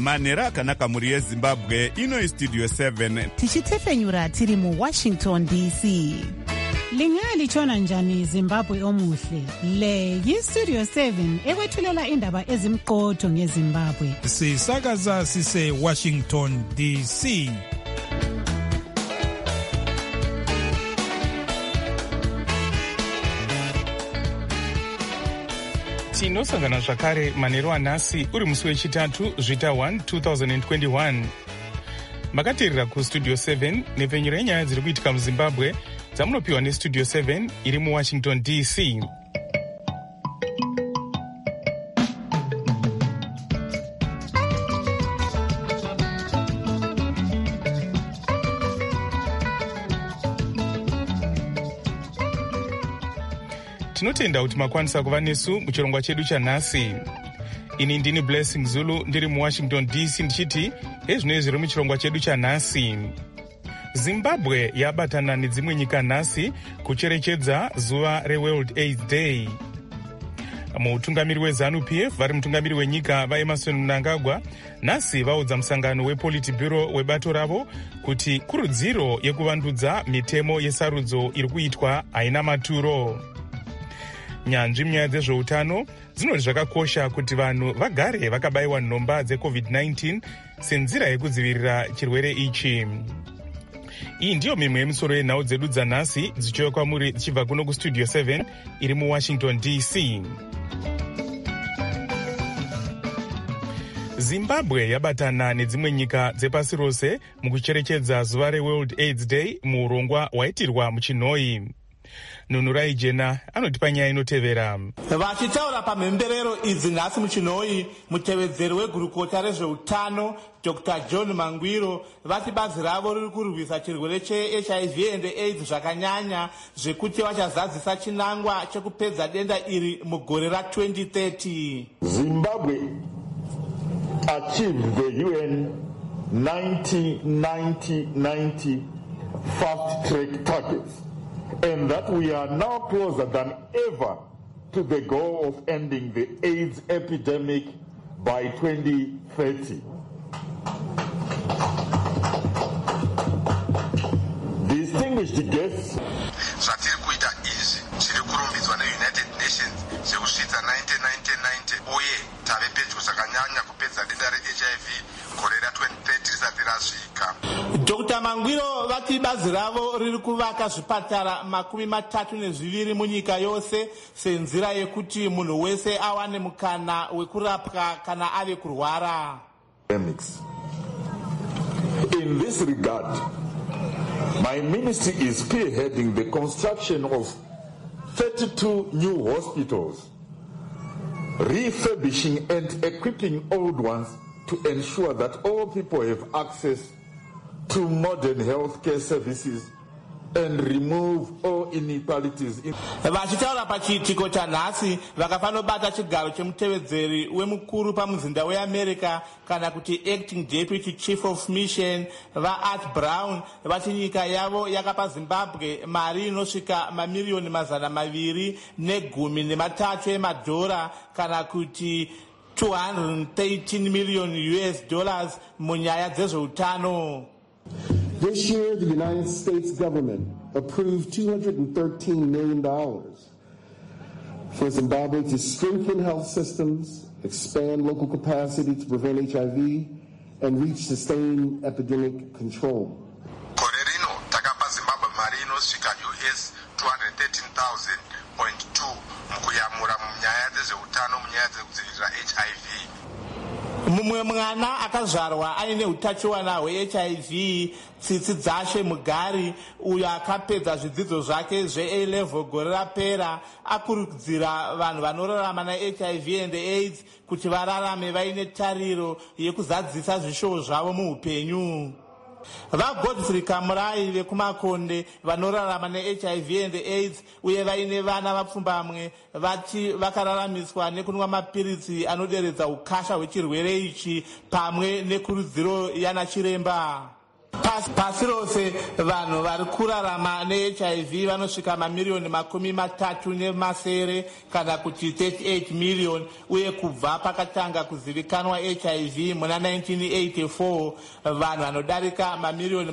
manhero akanaka muri yezimbabwe. Ino istudio 7 tichitefenyura tiri muWashington DC. Lingalitshona njani Zimbabwe omuhle? Le yiStudio 7 ekwethulela indaba ezimqotho ngeZimbabwe. Sisakaza sise Washington DC. Tinosangana zvakare manhero anhasi uri musi wechitatu zvita 1 2021. Makateerera kuStudio 7 nepfenyuro yenyaya dziri kuitika muZimbabwe dzamunopiwa neStudio 7 iri muWashington DC. Tinotenda kuti makwanisa kuva nesu muchirongwa chedu chanhasi. Ini ndini Blessing Zulu ndiri muWashington DC ndichiti ezvino zviri muchirongwa chedu chanhasi. Zimbabwe yabatana nedzimwe nyika nhasi kucherechedza zuva reWorld AIDS Day. Mutungamiri weZANU-PF vari mutungamiri wenyika vaEmmerson Mnangagwa nhasi vaudza musangano wePolitburo webato ravo kuti kurudziro yekuvandudza mitemo yesarudzo iri kuitwa haina maturo. Nyanzvi munyaya dzezveutano dzinoti zvakakosha kuti vanhu vagare vakabayiwa nhomba dzeCovid-19 senzira yekudzivirira chirwere ichi. Iyi ndiyo mimwe yemisoro yenhau dzedu dzanhasi dzichiuya kwamuri dzichibva kuno kuStudio 7 iri muWashington DC. Zimbabwe yabatana nedzimwe nyika dzepasi rose mukucherechedza zuva reWorld AIDS Day muurongwa hwaitirwa muChinoi. Nunurai Jena anotipa nyaya inotevera. Vachitaura pamhemberero idzi nhasi muChinoi, mutevedzeri wegurukota rezveutano Dr. John Mangwiro vati bazi ravo riri kurwisa chirwere cheHIV and AIDS zvakanyanya zvekuti vachazadzisa chinangwa chekupedza denda iri mugore ra2030. Zimbabwe achieved the UN 90-90-90 fast-track targets, and that we are now closer than ever to the goal of ending the AIDS epidemic by 2030. Distinguished guests, zvatiri kuita izvi zviri kurumbidzwa neUnited Nations zvekusvitsa 90-90-90 uye tave pedyo zvakanyanya kupedza denda reHIV gore ra2030 risati rasvika. Dr. Mangwiro vati bazi ravo riri kuvaka zvipatara 32 munyika yose senzira yekuti munhu wese awane mukana wekurapwa kana ave kurwara. In this regard, my ministry is spearheading the construction of 32 new hospitals, refurbishing and equipping old ones to ensure that all people have access to modern healthcare services and remove all inequalities. Vachitaura pachiitiko chanhasi vakafanobata chigaro chemutevedzeri wemukuru pamuzinda weAmerica kana kuti acting deputy chief of mission vaArt Brown vati nyika yavo yakapa Zimbabwe mari inosvika mamiliyoni 213 emadhora kana kuti $213 million munyaya dzezveutano. This year, the United States government approved $213 million for Zimbabwe to strengthen health systems, expand local capacity to prevent HIV, and reach sustained epidemic control. Gore rino takapa Zimbabwe mari inosvika US 213,000.2 mukuyamura munyaya dzezveutano munyaya dzekudzivirira HIV. Mumwe mwana akazvarwa aine utachiwana hweHIV tsitsi dzashe mugari uyo akapedza zvidzidzo zvake zveA-level gore rapera akurudzira vanhu vanorarama naHIV and AIDS kuti vararame vaine tariro yekuzadzisa zvishowo zvavo muupenyu. VaGodfrey Kamurai vekumakonde vanorarama neHIV and AIDS uye vaine vana vapfumbamwe vati vakararamiswa nekunwa mapiritsi anoderedza ukasha hwechirwere ichi pamwe nekurudziro yana chiremba. Pasi rose vanhu vari kurarama neHIV vanosvika mamiliyoni 37 kana kuti 38 million, uye kubva pakatanga kuzivikanwa HIV muna 1984 vanhu vanodarika mamiliyoni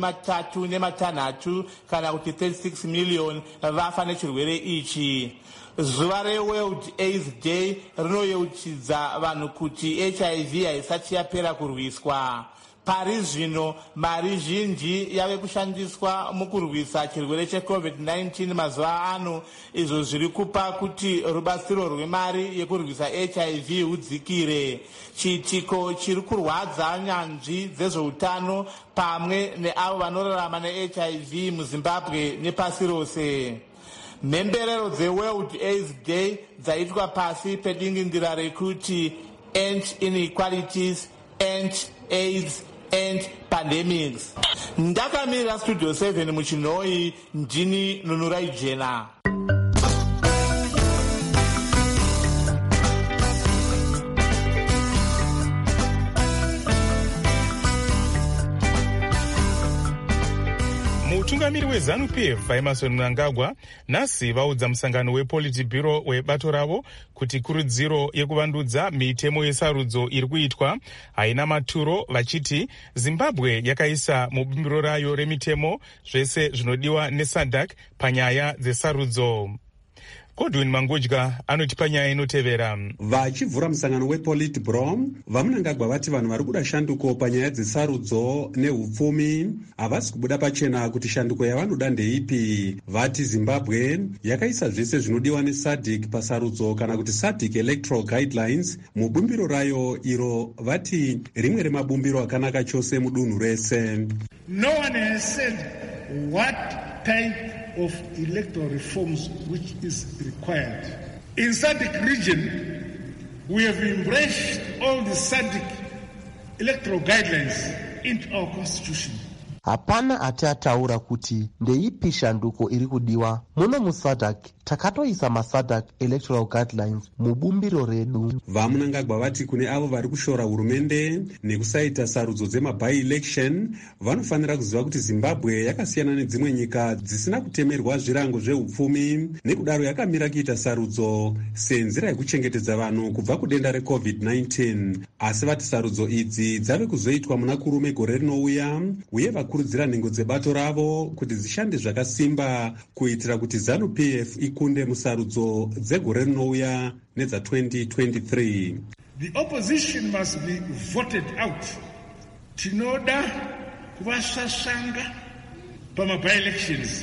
36 kana kuti 36 million vafa nechirwere ichi. Zuva reWorld AIDS Day rinoyeuchidza vanhu kuti HIV haisati yapera kurwiswa. Pari zvino mari zhinji yave kushandiswa mukurwisa chirwere cheCovid-19 mazuva ano, izvo zviri kupa kuti rubatsiro rwemari yekurwisa HIV hudzikire. Chiitiko chiri kurwadza nyanzvi dzezveutano pamwe neavo vanorarama neHIV muZimbabwe nepasi rose. Mhemberero dzeWorld AIDS Day dzaitwa pasi pedingindira rekuti End Inequalities, End AIDS and Pandemics. Ndakamirira Studio 7 muchinhoi, ndini Nunurai Jena. Mutungamiri weZANU-PF Emerson Mnangagwa nhasi vaudza musangano wePolitburo webato ravo kuti kurudziro yekuvandudza mitemo yesarudzo iri kuitwa haina maturo, vachiti Zimbabwe yakaisa mubumbiro rayo remitemo zvese zvinodiwa neSADC panyaya dzesarudzo. Godwin Mangudya anotipa nyaya inotevera. Vachivhura musangano wePolitburo, vaMnangagwa vati vanhu vari kuda shanduko panyaya dzesarudzo nehupfumi havasi kubuda pachena kuti shanduko yavanoda ndeipi. Vati Zimbabwe yakaisa zvese zvinodiwa neSADC pasarudzo kana kuti SADC Electoral Guidelines mubumbiro rayo, iro vati rimwe remabumbiro akanaka chose mudunhu rese. No one has said what type of electoral reforms which is required. In SADC region, we have embraced all the SADC electoral guidelines into our constitution. Hapana atataura kuti ndeipi shanduko iri kudiwa. Muno muSADC takatoisa maSADC electoral guidelines mubumbiro redu. VaMnangagwa vati kune avo vari kushora hurumende nekusaita sarudzo dzema-by-election vanofanira kuziva kuti Zimbabwe yakasiyana nedzimwe nyika dzisina kutemerwa zvirango zvehupfumi, nekudaro yakamira kuita sarudzo senzira yekuchengetedza vanhu kubva kudenda reCovid-19. Asi vati sarudzo idzi dzave kuzoitwa muna kurume gore rinouya, uye vakurudzira nhengo dzebato ravo kuti dzishande zvakasimba kuitira kuti ZANU-PF ikunde musarudzo dzegore rinouya nedza2023. The opposition must be voted out. Tinoda kuvasasanga pama-by-elections.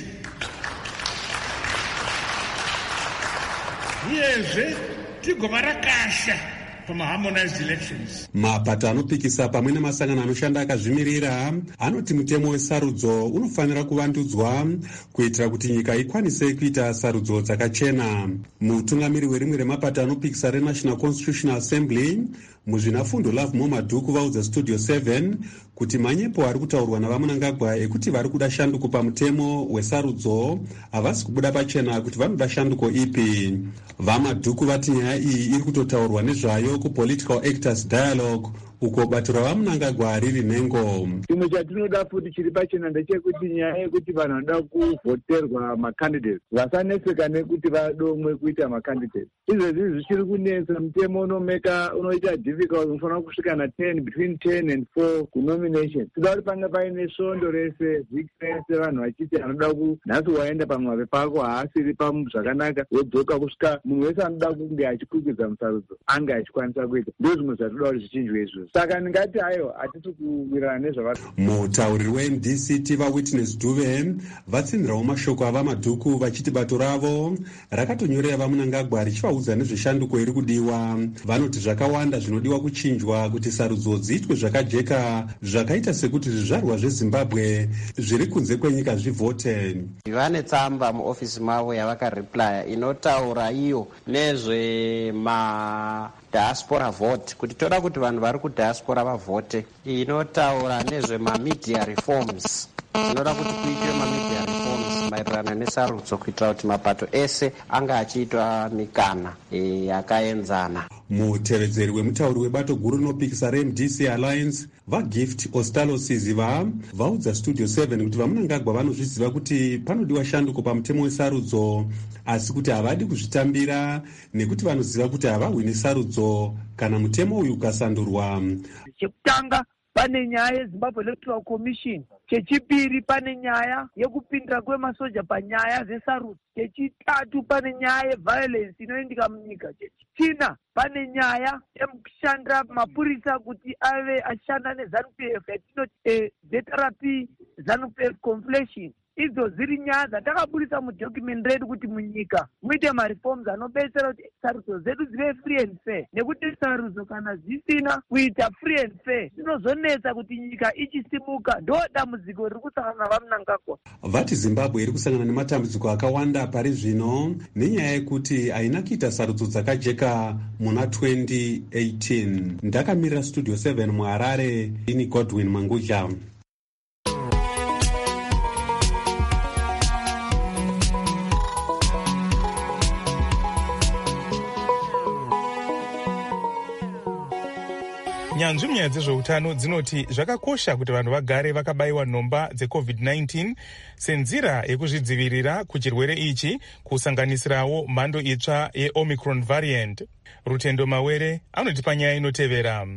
Uyezve tigovarakasha pama-harmonized elections. Mapato anopikisa pamwe nemasangano anoshanda akazvimirira anoti mutemo wesarudzo unofanira kuvandudzwa kuitira kuti nyika ikwanise kuita sarudzo dzakachena. Mutungamiri werimwe remapato anopikisa reNational Constitutional Assembly muzvinafundo Love Momadhuku vaudza Studio 7 kuti manyepo ari kutaurwa navaMnangagwa ekuti vari kuda shanduko pamutemo wesarudzo havasi kubuda pachena kuti vanoda shanduko ipi. VaMadhuku vati nyaya iyi iri kutotaurwa nezvayo kuPolitical Actors Dialogue uko bato ravaMnangagwa riri nhengo. Chimwe chatinoda futi chiri pachena ndechekuti nyaya yekuti vanhu vanoda kuvhoterwa macandidates vasaneseka nekuti vadomwe kuita macandidates. Izvezvi zvichiri kunetsa, mutemo unoita difficult, unofanira kusvika na10 between 10 and 4 kunomination. Toda kuti pange paine svondo rese vhiki rese vanhu vachiti anoda nhasi waenda pamwave pako haasiri zvakanaka wodzoka kusvika munhu wese anoda kunge achikwikwiza musarudzo ange achikwanisa kuita. Ndizvo zvimwe zvatoda kuti zvichinjwe izvozvo. Saka ndingati ayo hatisi kuwirirana nezvavari. Mutauriri weMDC vaWitness Dube vatsinzirawo mashoko avaMadhuku vachiti bato ravo rakatonyorera vaMnangagwa richivaudza nezveshanduko iri kudiwa. Vanoti zvakawanda zvinodiwa kuchinjwa kuti sarudzo dziitwe zvakajeka, zvakaita sekuti zvizvarwa zveZimbabwe zviri kunze kwenyika zvivhote. Vane tsamba muofisi mavo yavakareplya inotaura iyo diaspora vote, kuti toda kuti vanhu vari kudiaspora vavhote. Inotaura nezvemamedia reforms, inoda kuti kuitwe mamedia reforms maererano nesarudzo kuitira kuti mapato ese anga achiitwa mikana yakaenzana. Mutevedzeri wemutauri webato guru rinopikisa reMDC Alliance vaGift Ostalosiziva vaudza Studio 7 kuti vaMunangagwa vanozviziva kuti panodiwa shanduko pamutemo wesarudzo, asi kuti havadi kuzvitambira nekuti vanoziva kuti havahwini sarudzo kana mutemo uyu ukasandurwa. Chekutanga pane nyaya yeZimbabwe Electoral Commission, chechipiri pane nyaya yekupindira kwemasoja panyaya dzesarudzo, chechitatu pane nyaya yeviolence inoitika munyika, chechina pane nyaya yekushandira mapurisa kuti ave ashanda neZANU-PF yatinoti therapy ZANU-PF conflation. Idzo ziri nyaya dzatakaburisa mudocument redu kuti munyika muite mareforms anobetsera kuti sarudzo zedu zive free and fair, nekuti sarudzo kana zvisina kuita free and fair zvinozonetsa kuti nyika ichisimuka. Ndo dambudziko riri kusangana navaMunangagwa. Vati Zimbabwe iri kusangana nematambudziko akawanda pari zvino nenyaya yekuti haina kuita sarudzo dzakajeka muna 2018. Ndakamirira Studio 7 muHarare, ini Godwin Mangudya. Nyanzvi munyaya dzezveutano dzinoti zvakakosha kuti vanhu vagare vakabayiwa nhomba dzeCovid-19 senzira yekuzvidzivirira kuchirwere ichi, kusanganisirawo mhando itsva yeOmicron variant. Rutendo Mawere anotipa nyaya inotevera.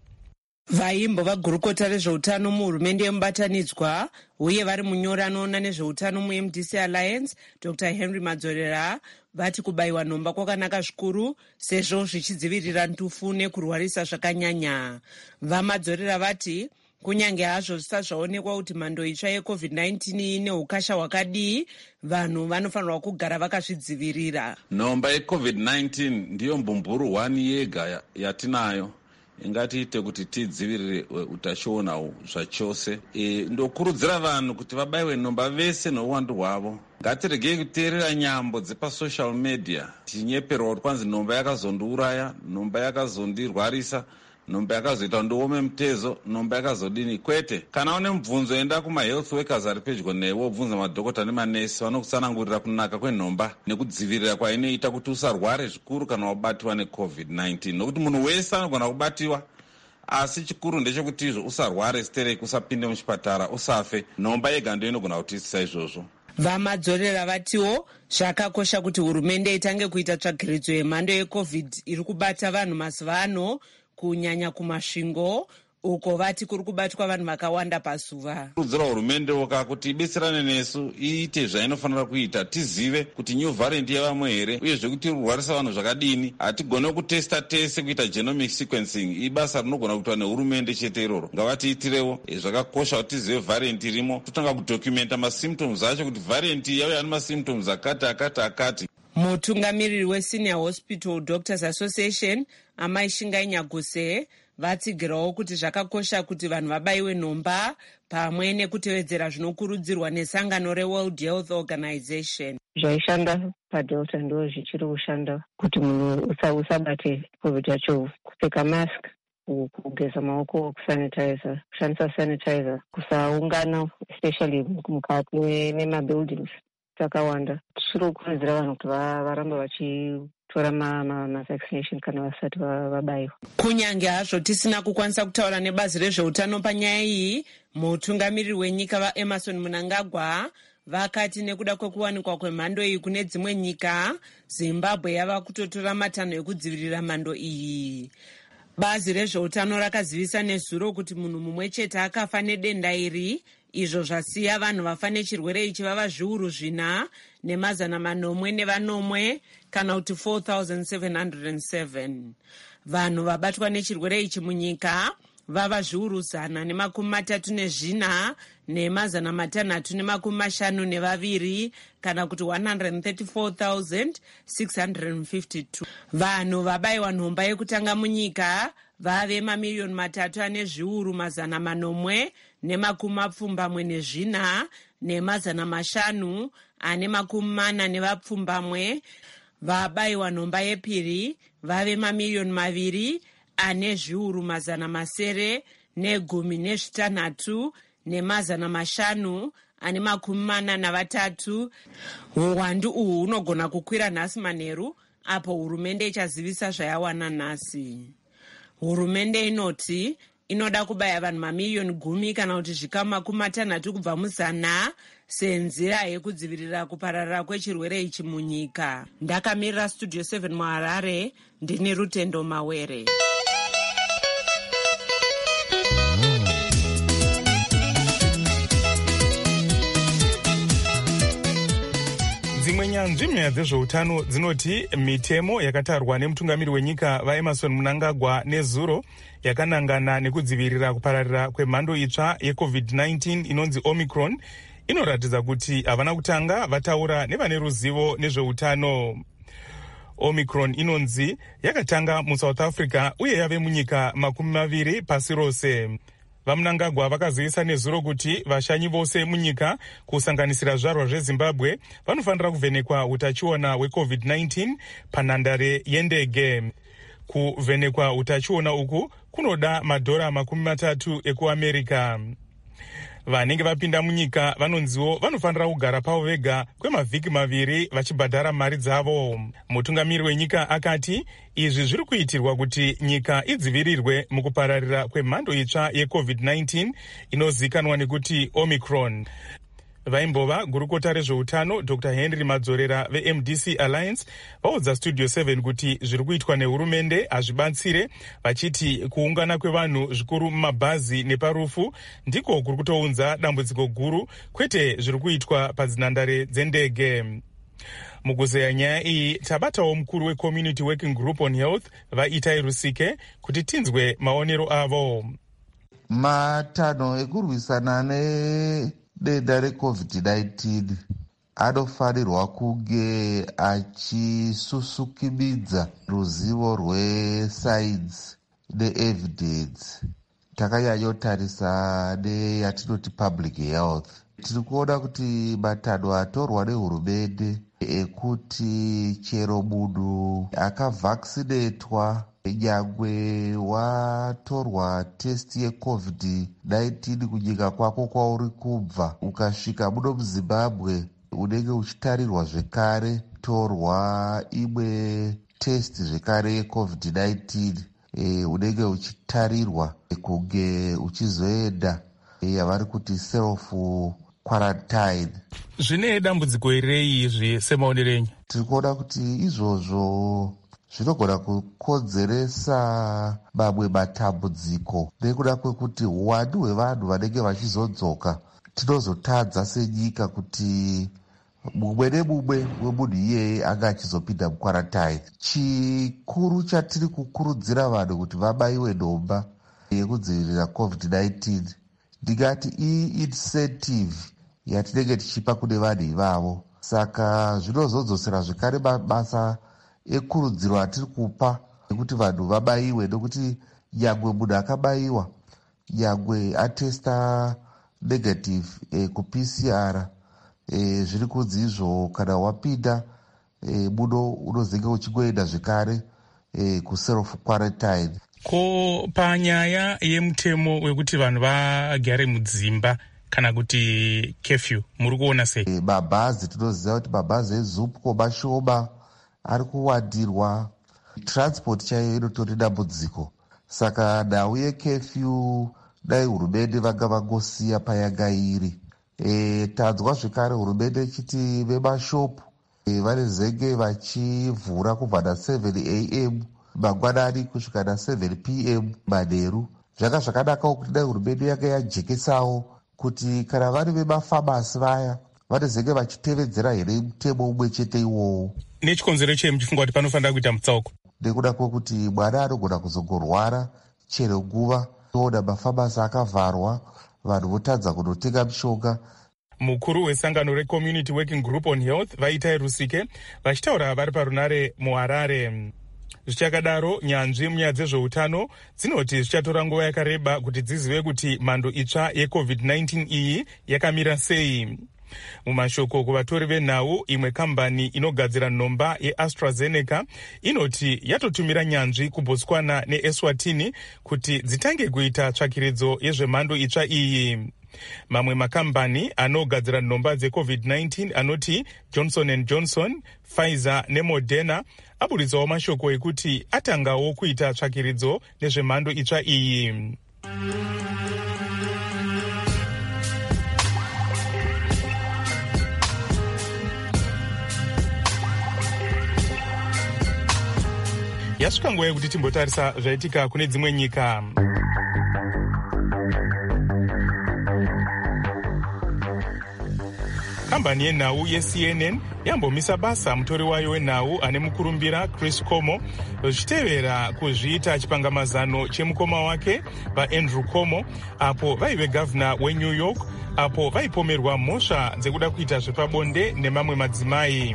Vaimbo vagurukota rezveutano muhurumende yemubatanidzwa uye vari munyori anoona nezveutano muMDC Alliance, Dr. Henry Madzorera, vati kubayiwa nhomba kwakanaka zvikuru sezvo zvichidzivirira ntufu nekurwarisa zvakanyanya. VaMadzorera vati kunyange hazvo zvisati zvaonekwa kuti mhando itsva yeCovid-19 ine ukasha hwakadii, vanhu vanofanirwa kugara vakazvidzivirira. Nhomba yeCovid-19 ndiyo mbumburu 1 yega yatinayo ingatiite kuti tidzivirire utachiona zvachose. Ndokurudzira vanhu kuti vabayiwe nhomba vese nouwandu hwavo. Ngatiregei kuteerera nyambo dzepasocial media tinyeperwa kuti kwanzi nhomba yakazondiuraya, nhomba yakazondirwarisa, nhomba yakazoita ndiome mutezo, nhomba yakazodini. Kwete, kana une mubvunzo enda kumahealth workers ari pedyo newe wobvunza madhokota nemanesi, vanokutsanangurira kunaka kwenhomba nekudzivirira kwainoita kuti usarware zvikuru kana wabatiwa neCovid-19, nokuti munhu wese anogona kubatiwa, asi chikuru ndechekuti izvo usarware stereki, usapinde muchipatara, usafe. Nhomba yega ndiyo inogona kutiitisa izvozvo. VaMadzorera vatiwo zvakakosha kuti hurumende itange kuita tsvagiridzo yemhando yeCovid iri kubata vanhu mazuva ano, kunyanya kumasvingo uko vati kuri kubatwa vanhu vakawanda pazuva. Kurudzira hurumende woka kuti ibetserane nesu, iite zvainofanira kuita, tizive kuti new variant yavamwe here, uyezve kuti irwarisa vanhu zvakadini. Hatigone kutesta tese kuita genomic sequencing, ibasa rinogona kuitwa nehurumende chete iroro. Ngavatiitirewo, zvakakosha kuti tizive variant irimo, totanga kudocumenta masymptoms acho kuti variant yauya nemasymptoms akati. Mutungamiriri weSenior Hospital Doctors Association Amai Shingai Nyaguse vatsigirawo kuti zvakakosha kuti vanhu vabayiwe nhomba pamwe nekutevedzera zvinokurudzirwa nesangano reWorld Health Organization. Zvaishanda paDelta ndo zvichiri kushanda kuti munhu usabate COVID yacho: kupfeka mask, kugeza maoko, kusanitizer, kushandisa sanitizer, kusaungana especially mukati memabuildings takawanda. Tiri kukurudzira vanhu kuti varambe vachitora mavaccination kana vasati vabayiwa. Kunyange hazvo tisina kukwanisa kutaura nebazi rezveutano panyaya iyi, mutungamiriri wenyika vaEmmerson Mnangagwa vakati nekuda kwekuwanikwa kwemhando iyi kune dzimwe nyika, Zimbabwe yava kutotora matanho ekudzivirira mhando iyi. Bazi rezveutano rakazivisa nezuro kuti munhu mumwe chete akafa nedenda iri, izvo zvasiya vanhu vafa nechirwere ichi vava zviuru 4 nemazana 404 kana kuti 4,707. Vanhu vabatwa nechirwere ichi munyika vava zviuru 134 nemazana 652 kana kuti 134,652. Vanhu vabayiwa nhomba yekutanga munyika vave mamiliyoni 3,400,000 nemazana 540 vabayiwa nhomba yepiri vave mamiliyoni 2,716 nemazana 543. Uwandu uhu hunogona kukwira nhasi manheru apo hurumende ichazivisa zvayawana nhasi. Hurumende inoti inoda kubaya vanhu mamiliyoni 10 kana kuti zvikamu 60 kubva muzana senzira yekudzivirira kupararira kwechirwere ichi munyika. Ndakamirira Studio 7 muHarare, ndini Rutendo Mawere. Dzimwe nyanzvi munyaya dzezveutano dzinoti mitemo yakatarwa nemutungamiri wenyika vaEmmerson Mnangagwa nezuro yakanangana nekudzivirira kupararira kwemhando itsva yeCovid-19 inonzi Omicron inoratidza kuti havana kutanga vataura nevane ruzivo nezveutano. Omicron inonzi yakatanga muSouth Africa uye yave munyika 20 pasi rose. VaMnangagwa vakaziisa nezuro kuti vashanyi vose munyika kusanganisira zvizvarwa zveZimbabwe vanofanira kuvhenekwa utachiona hweCovid-19 panhandare yendege. Kuvhenekwa utachiona uku kunoda $30 ekuAmerica. Vanenge vapinda munyika vanonziwo vanofanira kugara pavo vega kwemavhiki 2 vachibhadhara mari dzavo. Mutungamiri wenyika akati izvi zviri kuitirwa kuti nyika idzivirirwe mukupararira kwemhando itsva yeCovid-19 inozivikanwa nekuti Omicron. Vaimbova gurukota rezveutano Dr. Henry Madzorera veMDC Alliance vaudza Studio 7 kuti zviri kuitwa nehurumende hazvibatsire, vachiti kuungana kwevanhu zvikuru mumabhazi neparufu ndiko kuri kutounza dambudziko guru, kwete zviri kuitwa padzinhandare dzendege. Mukuzeya nyaya iyi tabatawo mukuru weCommunity Working Group on Health vaItai Rusike kuti tinzwe maonero avo. Matanho ekurwisana denda reCovid-19 anofanirwa kunge achisusukimidza ruzivo rwesainzi neevidence. Takanyanyotarisa neyatinoti public health. Tiri kuona kuti matanho atorwa nehurumende ekuti chero munhu akavhakisinetwa nyangwe watorwa testi yeCovid-19 kunyika kwako kwauri kubva ukasvika muno muZimbabwe unenge uchitarirwa zvekare torwa imwe testi zvekare yeCovid-19 unenge uchitarirwa kunge uchizoenda yavari kuti self quarantine. Zvine dambudziko rei izvi semaonero enyu? Tiri kuona kuti izvozvo zvinogona kukonzeresa mamwe matambudziko nekuda kwekuti uwandu hwevanhu vanenge vachizodzoka tinozotadza senyika kuti mumwe nemumwe wemunhu iyeye anga achizopinda mukwarantine. Chikuru chatiri kukurudzira vanhu kuti vabaiwe nhomba yekudzivirira COVID-19 ndingati incentive yatinenge tichipa kune vanhu ivavo. Saka zvinozodzosera zvekare mabasa ekurudziro atiri kupa ekuti vanhu vabaiwe, nokuti nyangwe munhu akabaiwa, nyangwe atesta negative kuPCR, zviri kunzi izvo kana wapinda muno unozenge uchingoenda zvekare kuself quarantine. Ko panyaya yemutemo wekuti vanhu vagare mudzimba kana kuti curfew muri kuona sei? Mabhazi tinoziva kuti mabhazi eZUPCO mashoma ari kuwandirwa, transport chaiyo inotori dambudziko. Saka nhau yecurfew dai hurumende vanga vangosiya payanga iri. Tanzwa zvekare hurumende ichiti vemashopu vanezenge vachivhura kubva na7 am mangwanani kusvika na7 pm manheru. Zvanga zvakanakawo kuti dai hurumende yanga yajekesawo kuti kana vari vemafamasi vaya vanezenge vachitevedzera here mutemo umwe chete iwowo. Nechikonzero chei muchifunga kuti panofanira kuita mutsauko? Nekuda kwekuti mwana anogona kuzongorwara chero nguva, toona mafamasi akavharwa, vanhu votadza kunotenga mishonga. Mukuru wesangano reCommunity Working Group on Health vaItai Rusike vachitaura vari parunare muHarare. Zvichakadaro, nyanzvi munyaya dzezveutano dzinoti zvichatora nguva yakareba kuti dzizive kuti mhando itsva yeCovid-19 iyi yakamira sei. Mumashoko kuvatori venhau, imwe kambani inogadzira nhomba yeAstraZeneca inoti yatotumira nyanzvi kuBotswana neEswatini kuti dzitange kuita tsvakiridzo yezvemhando itsva iyi. Mamwe makambani anogadzira nhomba dzeCovid-19 anoti Johnson & Johnson, Pfizer neModerna aburitsawo mashoko ekuti atangawo kuita tsvakiridzo nezvemhando itsva iyi. Yasvika nguva yekuti timbotarisa zvaitika kune dzimwe nyika. Kambani yenhau yeCNN yambomisa basa mutori wayo wenhau ane mukurumbira Chris Cuomo zvichitevera kuzviita chipangamazano chemukoma wake vaAndrew Cuomo apo vaive gavhuna weNew York apo vaipomerwa mhosva dzekuda kuita zvepabonde nemamwe madzimai.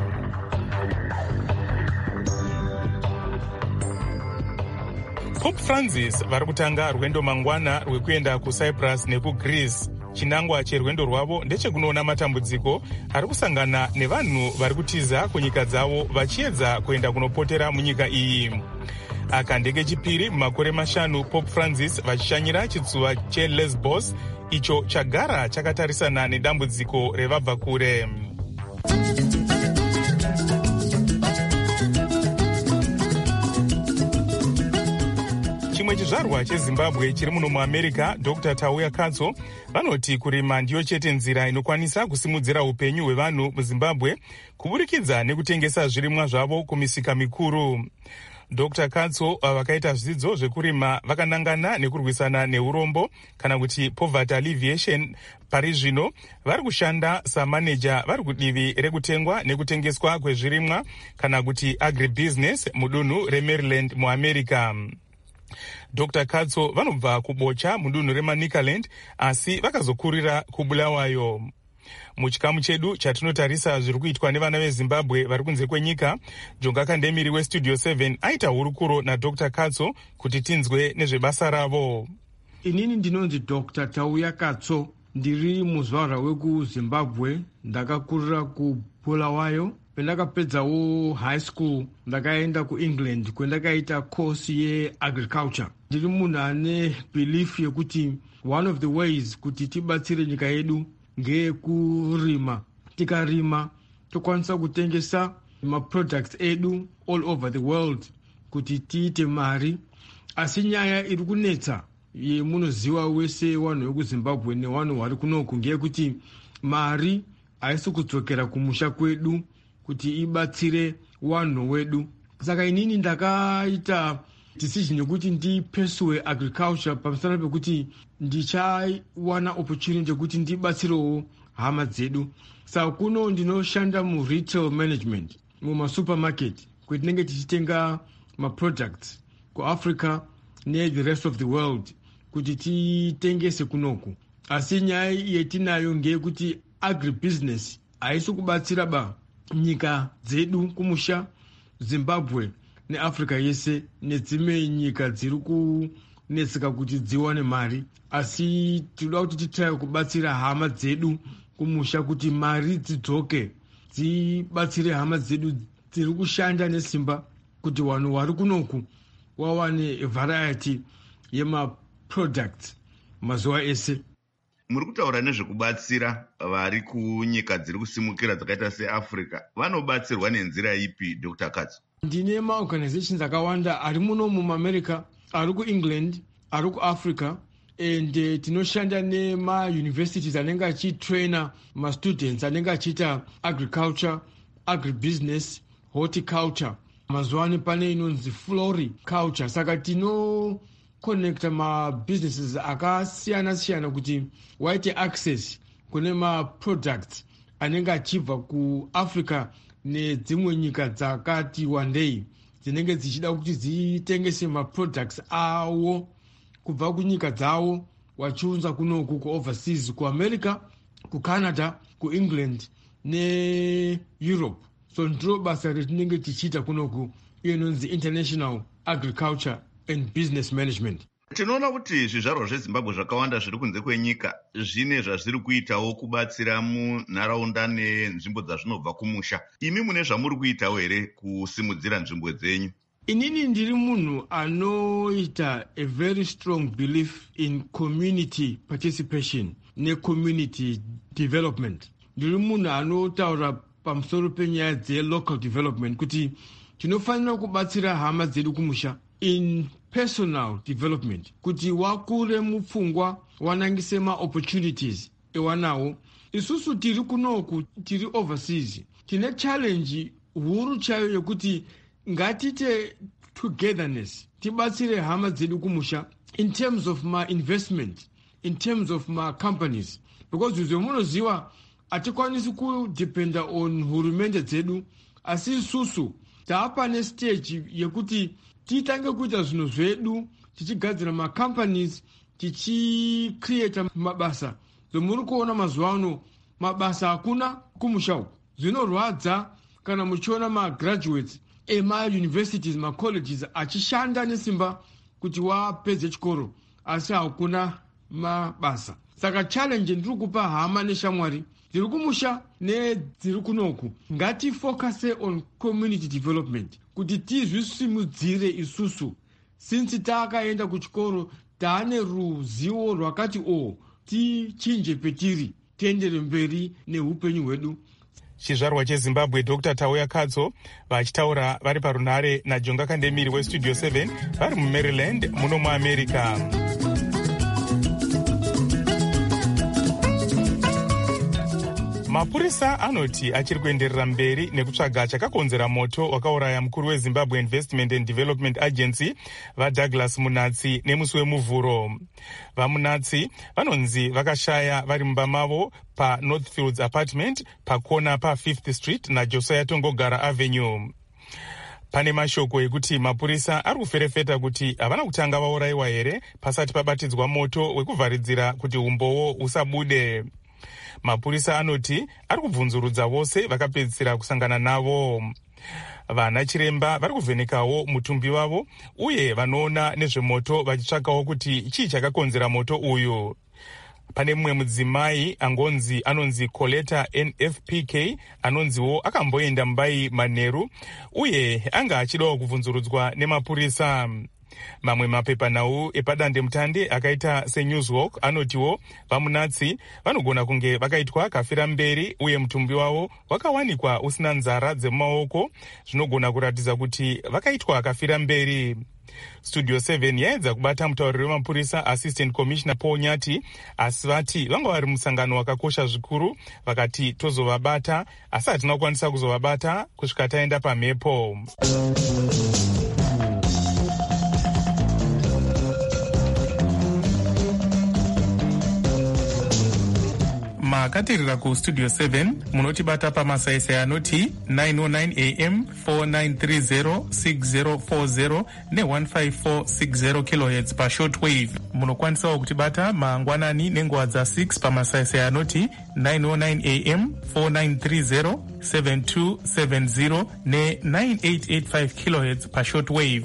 Pope Francis vari kutanga rwendo mangwana rwekuenda kuCyprus nekuGreece. Chinangwa cherwendo rwavo ndechekunoona matambudziko ari kusangana nevanhu vari kutiza kunyika dzavo vachiedza kuenda kunopotera munyika iyi. Aka ndege chipiri mumakore mashanu Pope Francis vachishanyira chitsuva cheLesbos icho chagara chakatarisana nedambudziko revabva kure. Chimwe chizvarwa cheZimbabwe chiri muno muAmerica, Dr. Tauya Katso, vanoti kurima ndiyo chete nzira inokwanisa kusimudzira upenyu hwevanhu muZimbabwe kuburikidza nekutengesa zvirimwa zvavo kumisika mikuru. Dr. Katso vakaita zvidzidzo zvekurima vakanangana nekurwisana neurombo kana kuti poverty alleviation. Pari zvino vari kushanda samaneja vari kudivi rekutengwa nekutengeswa kwezvirimwa kana kuti agribusiness mudunhu reMaryland muAmerica. Dr. Katso vanobva kubocha mudunhu reManicaland asi vakazokurira kuBulawayo. Muchikamu chedu chatinotarisa zviri kuitwa nevana veZimbabwe vari kunze kwenyika, Jonga Kandemiri weStudio 7 aita hurukuro naDr. Katso kuti tinzwe nezvebasa ravo. Inini ndinonzi Dr. Tauya Katso, ndiri muzvarwa wekuZimbabwe, ndakakurira kuBulawayo. Pendakapedzawo high school ndakaenda kuEngland kwendakaita course yeagriculture. Ndiri munhu ane belief yekuti one of the ways kuti tibatsire nyika yedu ngeyekurima. Tikarima tokwanisa kutengesa maproducts edu all over the world kuti tiite mari. Asi nyaya iri kunetsa yemunoziva wese vanhu vekuZimbabwe nevanhu vari kunoku ngeyekuti mari haisi kudzokera kumusha kwedu kuti ibatsire wanhu wedu. Saka inini ndakaita decision yokuti ndipesue agriculture pamusana pekuti ndichawana opportunity yokuti ndibatsirewo hama dzedu. Saka kuno ndinoshanda retail management mumasupermarket kwetinenge tichitenga maproducts kuAfrica ne-the rest of the world kuti titengese kunoku. Asi nyaya yetinayo ngeyekuti agribusiness haisi kubatsira ba nyika dzedu kumusha, Zimbabwe neAfrica yese nedzimwe nyika dziri kunetseka kuti dziwane mari. Asi tinoda kuti titrai kubatsira hama dzedu kumusha kuti mari dzidzoke dzibatsire hama dzedu dziri kushanda nesimba kuti vanhu vari kunoku wawane variety yemaproducts mazuva ese. Muri kutaura nezvekubatsira vari kunyika dziri kusimukira dzakaita seAfrica. Vanobatsirwa nenzira ipi, Dr. Katso? Ndine maorganizations akawanda ari muno muAmerica, ari kuEngland, ari kuAfrica, and tinoshanda nemauniversities anenge achitraina mastudents anenge achiita agriculture, agribusiness, horticulture. Mazuva pane inonzi floriculture. Saka connecta mabusinesses akasiyana-siyana kuti waite access kune maproducts anenge achibva kuAfrica nedzimwe nyika dzakati wandei dzinenge dzichida kuti dzitengese maproducts awo kubva kunyika dzavo wachiunza kunoku kuoverseas, kuAmerica, kuCanada, kuEngland neEurope. So ndiro basa retinenge tichiita kunoku inonzi International Agriculture and Business Management. Tinoona kuti zvizvarwa zveZimbabwe zvakawanda zviri kunze kwenyika zvine zvazviri kuitawo kubatsira munharaunda nenzvimbo dzazvinobva kumusha. Imi mune zvamuri kuitawo here kusimudzira nzvimbo dzenyu? Inini ndiri munhu anoita a very strong belief in community participation. necommunity development. Ndiri munhu anotaura pamusoro penyaya dzelocal development kuti tinofanira kubatsira hama dzedu kumusha in personal development kuti wakure mupfungwa wanangise maopportunities ewanawo. Isusu tiri kunoku tiri overseas tine challenge huru chayo yekuti ngatite togetherness tibatsire hama dzedu kumusha in terms of my investment, in terms of my companies, because uzwe munoziva hatikwanisi kudependa on hurumende dzedu, asi isusu taapane stage yekuti titange kuita zvinhu zvedu tichigadzira macompanies tichicreata mabasa. Zvomuri kuona mazuva ano mabasa hakuna kumusha uku. Zvinorwadza kana muchiona magraduates emauniversities macolleges achishanda nesimba kuti wapedze chikoro asi hakuna mabasa. Saka challenge ndiri kupa hama neshamwari dziri kumusha nedziri kunoku, ngatifocuse on community development kuti tizvisimudzire isusu. Since takaenda kuchikoro taane ruzivo rwakati tichinje petiri tiendere mberi neupenyu hwedu. Chizvarwa cheZimbabwe Dr. Tauya Katso vachitaura vari parunhare naJonga Kandemiri weStudio 7 vari muMaryland muno muAmerica. Mapurisa anoti achiri kuenderera mberi nekutsvaga chakakonzera moto wakauraya mukuru weZimbabwe Investment and Development Agency vaDouglas Munatsi nemusi wemuvhuro. VaMunatsi vanonzi vakashaya vari mumba mavo paNorthfields Apartment pakona pa5th Street naJosiah Tongogara Avenue. Pane mashoko ekuti mapurisa ari kuferefeta kuti havana kutanga vaurayiwa here pasati pabatidzwa moto wekuvharidzira kuti umbowo usabude. Mapurisa anoti ari kubvunzurudza vose vakapedzisira kusangana navo. Vana chiremba vari kuvhenekawo mutumbi wavo uye vanoona nezvemoto vachitsvakawo kuti chii chakakonzera moto uyu. Pane mumwe mudzimai anonzi Coletta NFPK anonziwo akamboenda mumbai manheru uye anga achidawo kubvunzurudzwa nemapurisa. Mamwe mapepanhau epadandemutande akaita seNewswalk anotiwo vaMunatsi vanogona kunge vakaitwa kafira mberi uye mutumbi wavo wakawanikwa usina nzara dzemumaoko, zvinogona kuratidza kuti vakaitwa kafira mberi. Studio 7 yaedza kubata mutauriri wemapurisa Assistant Commissioner Paul Nyati, asi vati vanga vari musangano wakakosha zvikuru, vakati tozovabata asi hatina kukwanisa kuzovabata kusvika taenda pamhepo. Makatirira kuStudio 7 munotibata pamasaisai anoti 909 AM 4930 6040 ne15460 kHz pashortwave. Munokwanisawo kutibata mangwanani nenguva dza6 pamasaisai anoti 909 AM 4930 7270 ne9885 kHz pashortwave.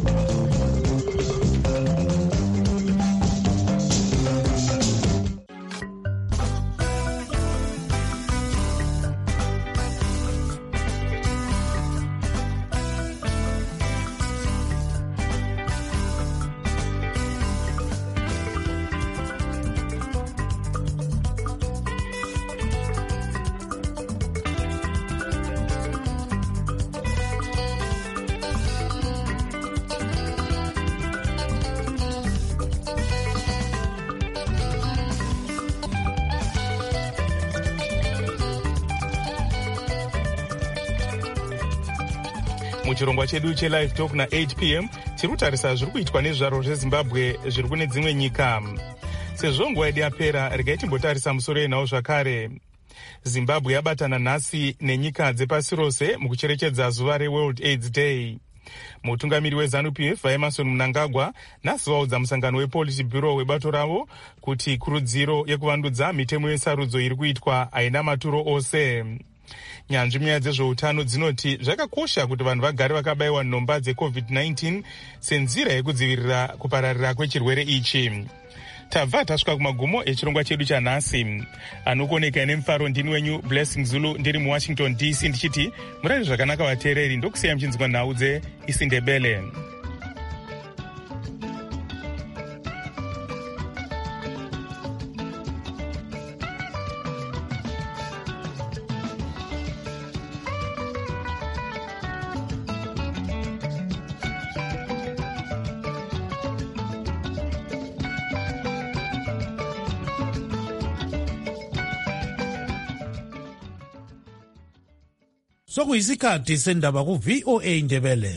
Muchirongwa chedu chelive talk na8 PM tiri kutarisa zviri kuitwa nezvizvarwa zveZimbabwe zviri kune dzimwe nyika. Sezvo nguva yedu yapera, regai timbotarisa musoro yenhau zvakare. Zimbabwe yabatana nhasi nenyika dzepasi rose mukucherechedza zuva reWorld AIDS Day. Mutungamiri weZANU-PF vaEmerson Mnangagwa nhasi vaudza musangano wePolitburo webato ravo kuti kurudziro yekuvandudza mitemo yesarudzo iri kuitwa haina maturo ose. Nyanzvi munyaya dzezveutano dzinoti zvakakosha kuti vanhu vagare vakabayiwa nhomba dzeCovid-19 senzira yekudzivirira kupararira kwechirwere ichi. Tabva tasvika kumagumo echirongwa chedu chanhasi. Anokoneka nemufaro ndini wenyu Blessing Zulu ndiri muWashington DC ndichiti murari zvakanaka vateereri, ndokusiya muchinzwa nhau dzeIsindebele. Sokuyisikhathi sendaba ku VOA Ndebele.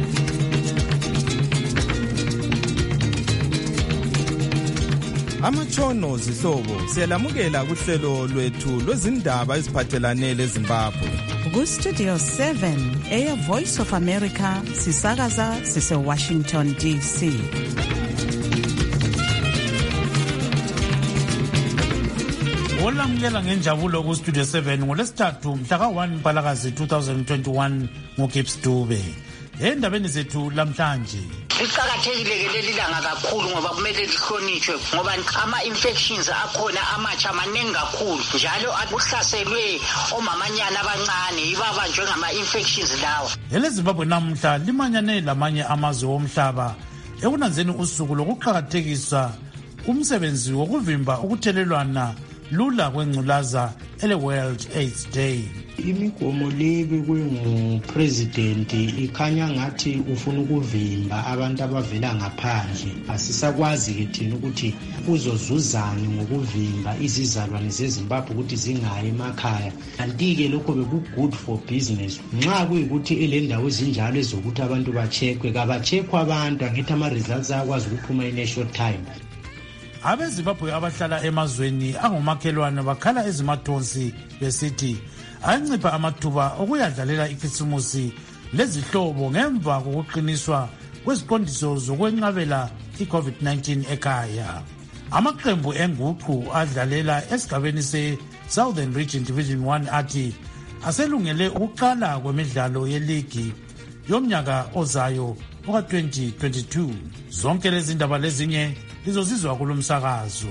Amatshono zihlobo siyalamukela kuhlelo lwethu lwezindaba eziphathelane leZimbabwe. Ku Studio 7 Air Voice of America sisakaza sise Washington DC. Olamukela ngenjabulo ku Studio 7 ngolesithathu mhla ka-1 Mpalakazi 2021 nguGibbs Dube. Endabeni zethu lamhlanje liqakathekile ke leli langa kakhulu ngoba kumele lihlonishwe ngoba ama-infections akhona amatsha maningi kakhulu njalo akuhlaselwe omamanyana abancane yibabanjwe ngama-infections lawa. EleZimbabwe namhla limanyane lamanye amazwe omhlaba ekunanzeni usuku lokuqakathekisa umsebenzi wokuvimba ukuthelelwana lula kwengculaza ele-World AIDS Day. Imigomo lebe kwengu-president ikhanya ngathi ufuna ukuvimba abantu abavela ngaphandle. Asisakwazi ke thina ukuthi uzozuzani ngokuvimba izizalwane zeZimbabwe ukuthi zingayi emakhaya. Kanti-ke lokho beku-good for business. Nxa kuyikuthi elendawo ezinjalo ezokuthi abantu bacheckwe, kabacheckwe abantu angithi ama-results ayakwazi ukuphuma in a short time. AbeZimbabwe abahlala emazweni angomakhelwane bakhala ezimathonsi besithi ancipha amathuba okuyadlalela ikhisimusi lezihlobo ngemva kokuqiniswa kweziqondiso zokwenqabela i-COVID-19 ekhaya. Amaqembu enguqu adlalela esigabeni se-Southern Region Division 1 athi aselungele ukuqala kwemidlalo yeligi yomnyaka ozayo oka-2022. Zonke lezi ndaba lezinye lizozizwa kulomsakazo.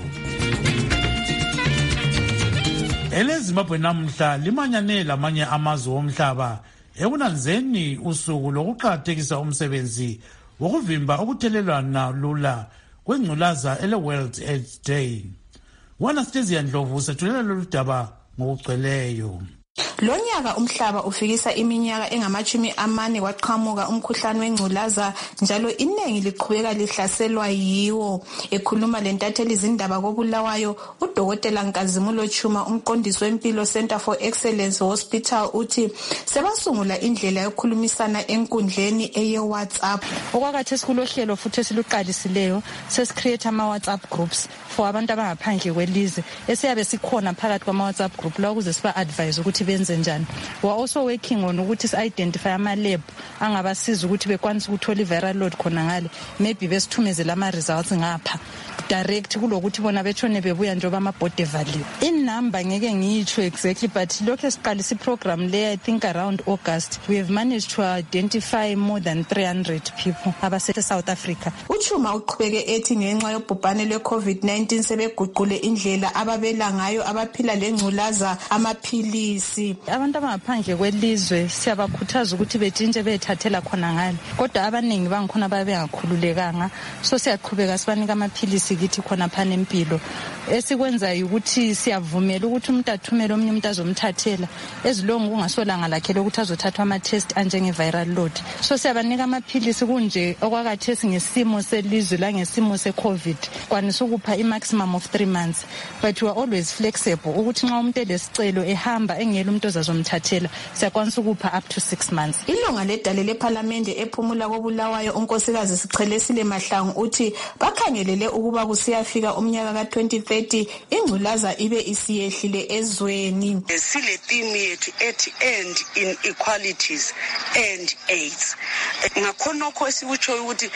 EleZimbabwe namhla limanyane lamanye amazwe omhlaba ekunanzeni usuku lokuqakathekisa umsebenzi wokuvimba ukuthelelwana lula kwengculaza ele-World AIDS Day. Anastasia Ndlovu sethulela lolu daba ngokugcweleyo. Lonyaka umhlaba ufikisa iminyaka engama-40 kwaqhamuka umkhuhlane wengculaza njalo iningi liqhubeka lihlaselwa yiwo. Ekhuluma lentatheli izindaba koBulawayo, uDokotela Nkazimulo Chuma, umqondisi wempilo Center for Excellence Hospital, uthi sebasungula indlela yokukhulumisana enkundleni eye-WhatsApp. Okwakhathesi kulohlelo futhi esiluqalisileyo sesicreate ama-WhatsApp groups for abantu abangaphandle kwelizwe esiyabe sikhona phakathi kwama-WhatsApp group la ukuze siba-advise ukuthi benze njani. We are also working on ukuthi si-identify ama-lab angabasiza ukuthi bekwanise ukuthola i-viral load khona ngale, maybe besithumezele ama-results ngapha direct kulokuthi bona betshone bebuya njengoba amabhodi evaliwe. Inumber ngeke ngiyitsho exactly, but lokhu esiqalisa iprogram le, I think around August we have managed to identify more than 300 people abase-South Africa. Uchuma uqhubeke ethi ngenxa yobhubhane lwe-COVID-19 sebeguqule indlela ababela ngayo abaphila lengculaza amaphilisi. Abantu abangaphandle kwelizwe siyabakhuthaza ukuthi betshintshe bethathela khona ngale, kodwa abaningi bangikhona babengakhululekanga, so siyaqhubeka sibanika amaphilisi kithi khona phana empilo. Esikwenzayo ukuthi siyavumela ukuthi umuntu athumele omunye umuntu azomthathela ezilongo kungasolanga lakhe lokuthi azothathwa ama-test anjenge-viral load. So siyabanika amaphilisi kunje okwakhathesi ngesimo selizwe la ngesimo se-COVID kwanisa ukupha i-maximum of 3 months, but we are always flexible ukuthi nxa umuntu elesicelo ehamba engela umuntu ozazomthathela siyakwanisa ukupha up to 6 months. Ilunga ledale lephalamende ephumula koBulawayo unkosikazi Sichelesile Mahlangu uthi bakhangelele ukuba kusiyafika umnyaka ka-2030 ingculaza ibe isiyehlile ezweni. Sile theme yethu ethi end inequalities and AIDS. Ngakhonokho esikutsho ukuthi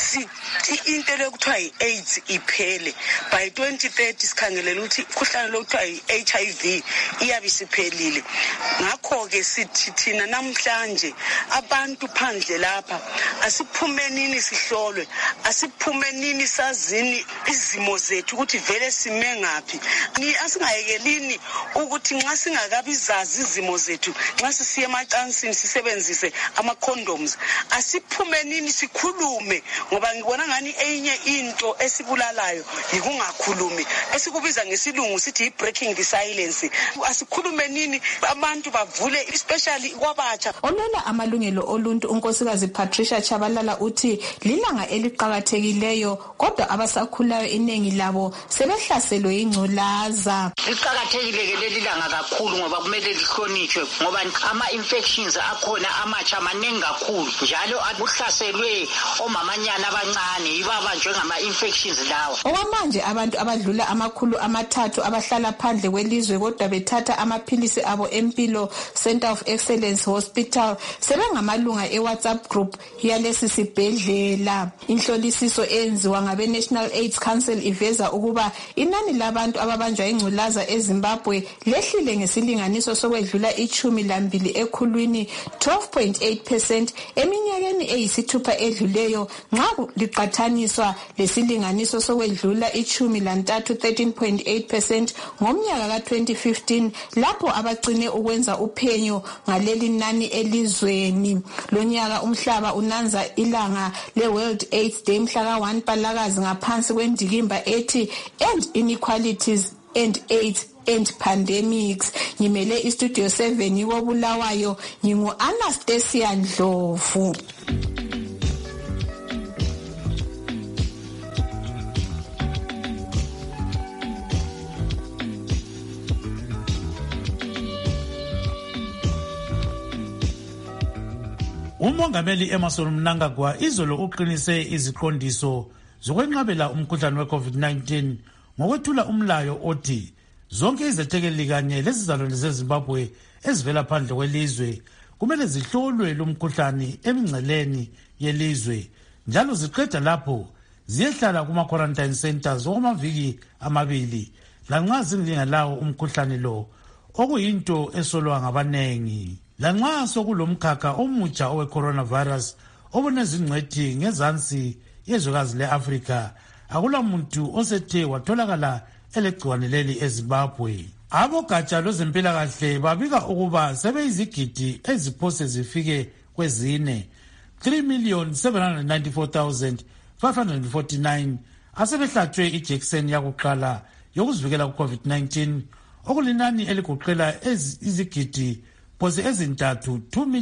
sithi into lekuthiwa yi-AIDS iphele by 2030 sikhangelela ukuthi umkhuhlane lokuthiwa yi-HIV iyabe isiphelile. Ngakho-ke sithi thina namhlanje abantu phandle lapha asiphumenini sihlolwe, asiphumenini sazini izimo zethu ukuthi vele sime ngaphi. Asingayekelini ukuthi nxa singakabizazi izimo zethu, nxa sisiye emacansini sisebenzise ama-condoms, asiphumenini sikhulume ngoba ngibona ngani enye into esibulalayo yikungazi bangakhulumi esikubiza ngesilungu sithi breaking the silence. Asikhulume nini abantu bavule especially kwabatsha. Olwela amalungelo oluntu unkosikazi Patricia Chabalala uthi lilanga eliqhakathekileyo kodwa abasakhulayo iningi labo sebehlaselwe ingculaza. Liqhakathekile ke leli langa kakhulu ngoba kumele lihlonishwe ngoba ama-infections akhona amatsha maningi kakhulu njalo akuhlaselwe omamanyana abancane yibo abanjwe ngama-infections lawo. Okwamanje abantu abadlula 300 abahlala phandle kwelizwe kodwa bethatha amaphilisi abo Empilo Center of Excellence Hospital sebengamalunga e-WhatsApp group yalesi sibhedlela. Inhlolisiso enziwa ngabe National AIDS Council iveza ukuba inani labantu ababanjwa ingculaza eZimbabwe lehlile ngesilinganiso sokwedlula 12 ekhulwini 12.8% eminyakeni eyisithupha edluleyo nxa liqathaniswa lesilinganiso sokwedlula 13.8% ngomnyaka ka-2015 lapho abagcine ukwenza uphenyo ngaleli nani elizweni. Lonyaka umhlaba unanza ilanga le-World AIDS Day mhla ka-1 Mpalakazi ngaphansi kwendikimba ethi End Inequalities and AIDS and Pandemics. Ngimele istudio 7 yikobulawayo ngingu-Anastasia Ndlovu. Umongameli Emmerson Mnangagwa izolo uqinise iziqondiso zokwenqabela umkhuhlane we-COVID-19 ngokwethula umlayo othi zonke izethekeli kanye lezizalwane zeZimbabwe ezivela phandle kwelizwe kumele zihlolwe lumkhuhlane emingceleni yelizwe njalo ziqeda lapho ziyehlala kuma-quarantine centers okwamaviki 2 lanxa zingelawo umkhuhlane lo okuyinto esolwa ngabanengi. Lanxa sokulomkhakha omutsha owe-coronavirus obunezingcwethi ngezansi yezwekazi le-Afrika akulamuntu osethe watholakala elegciwane leli eZimbabwe. Abogatsha lwezempilakahle babika ukuba sebeyizigidi eziphose zifike kwezine 3,794,549 asebehlatshwe ijekiseni yakuqala yokuzivikela ku-COVID-19 okulinani eliguqela izigidi phose ezintathu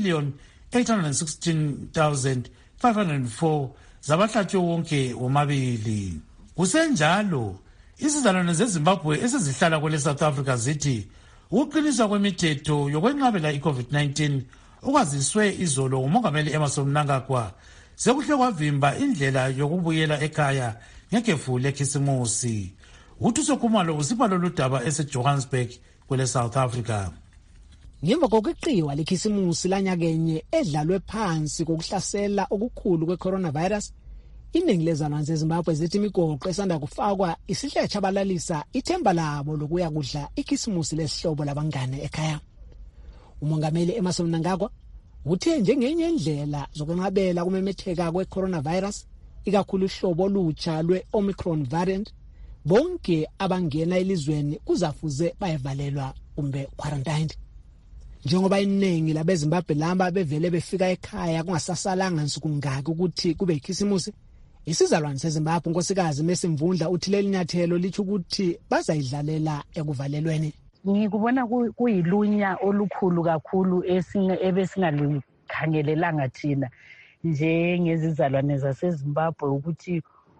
2,816,504 zabahlatshwe wonke womabili. Kusenjalo izizalwane zeZimbabwe esezihlala kwele South Africa zithi ukuqiniswa kwemithetho yokwenqabela i-COVID-19 okwaziswe izolo ngumongameli Emmerson Mnangagwa sekuhle kwavimba indlela yokubuyela ekhaya ngekhefu lekhisimusi. Uthuso Khumalo usipha lolu daba eseJohannesburg kwele South Africa. Ngemva kokuqiwa lekhisimusi lanyakenye edlalwe phansi kokuhlasela okukhulu kwe-coronavirus, iningi lezalwane zeZimbabwe zithi imigoqo esanda kufakwa isihle yatshabalalisa ithemba labo lokuya kudla ikhisimusi lesihlobo labangane ekhaya. Umongameli Emmerson Mnangagwa uthe njengenye indlela zokwenqabela kumemetheka kwe-coronavirus ikakhulu uhlobo olutsha lwe-Omicron variant, bonke abangena elizweni kuzafuze bayevalelwa kumbe quarantined. Njengoba iningi labeZimbabwe lamba bevele befika ekhaya kungasasalanga nsuku ngaki ukuthi kube ikhisimusi, isizalwane seZimbabwe unkosikazi Messi Mvundla uthi leli nyathelo lithi ukuthi bazayidlalela ekuvalelweni. Ngikubona kuyilunya olukhulu kakhulu ebesingalikhangelelanga thina njengezizalwane zaseZimbabwe ukuthi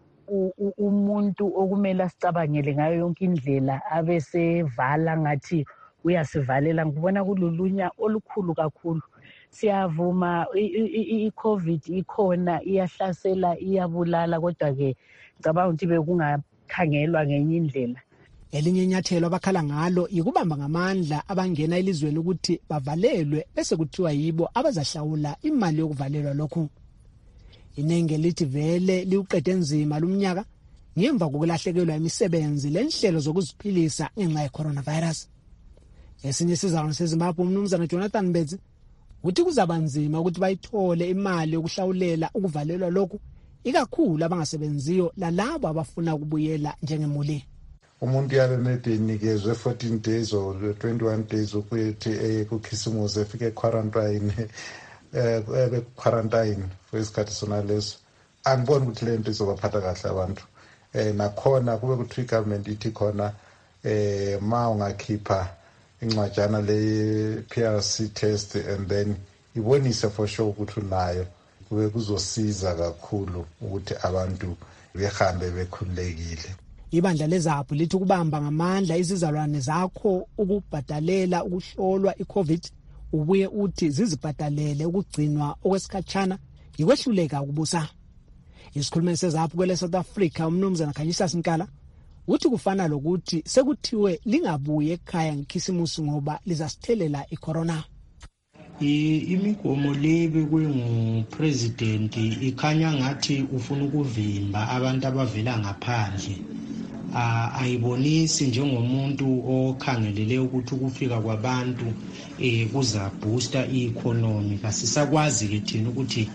umuntu okumele asicabangele ngayo yonke indlela abesevala ngathi uyasivalela. Ngibona kululunya olukhulu kakhulu. Siyavuma i-COVID ikhona, iyahlasela, iyabulala, kodwa-ke ngicabanga ukuthi bekungakhangelwa ngenye indlela. Elinye inyathelo abakhala ngalo yikubamba ngamandla abangena elizweni ukuthi bavalelwe bese kuthiwa yibo abazahlawula imali yokuvalelwa lokhu. Inenge lithi vele liuqede enzima lumnyaka ngemva kokulahlekelwa imisebenzi lenhlelo zokuziphilisa ngenxa ye-coronavirus. Esinye isizalwane seZimbabwe umnumzana Jonathan Mbedzi uthi kuzaba nzima ukuthi bayithole imali yokuhlawulela ukuvalelwa lokhu ikakhulu abangasebenziyo lalabo abafuna ukubuyela njengemuli. Umuntu yalenikezwe 14 days or 21 days ukuthi kukhisimuze efike quarantine quarantine for isikhathi sona leso. Angiboni ukuthi lento izobaphatha kahle abantu nakhona kube kuthiwa igovernment ithi khona ma ungakhipha incwajana le-PRC test and then ibonise for sure ukuthi unayo, kube kuzosiza kakhulu ukuthi abantu behambe bekhululekile. Ibandla leZAPHU lithi ukubamba ngamandla izizalwane zakho ukubhadalela ukuhlolwa iCovid, ubuye uthi zizibhadalele ukugcinwa okwesikhatshana yikwehluleka ukubusa. Isikhulumeli seZAPHU kwele South Africa uMnumzana Khanyisa Sinkala uthi kufana lokuthi sekuthiwe lingabuye ekhaya ngekhisimusi ngoba lizasithelela icorona. Imigomo lebekwe ngupresident ikhanya ngathi ufuna ukuvimba abantu abavela ngaphandle. Ayibonisi njengomuntu okhangelele ukuthi ukufika kwabantu kuza booster i-economy. Kasisakwazi ke thina ukuthi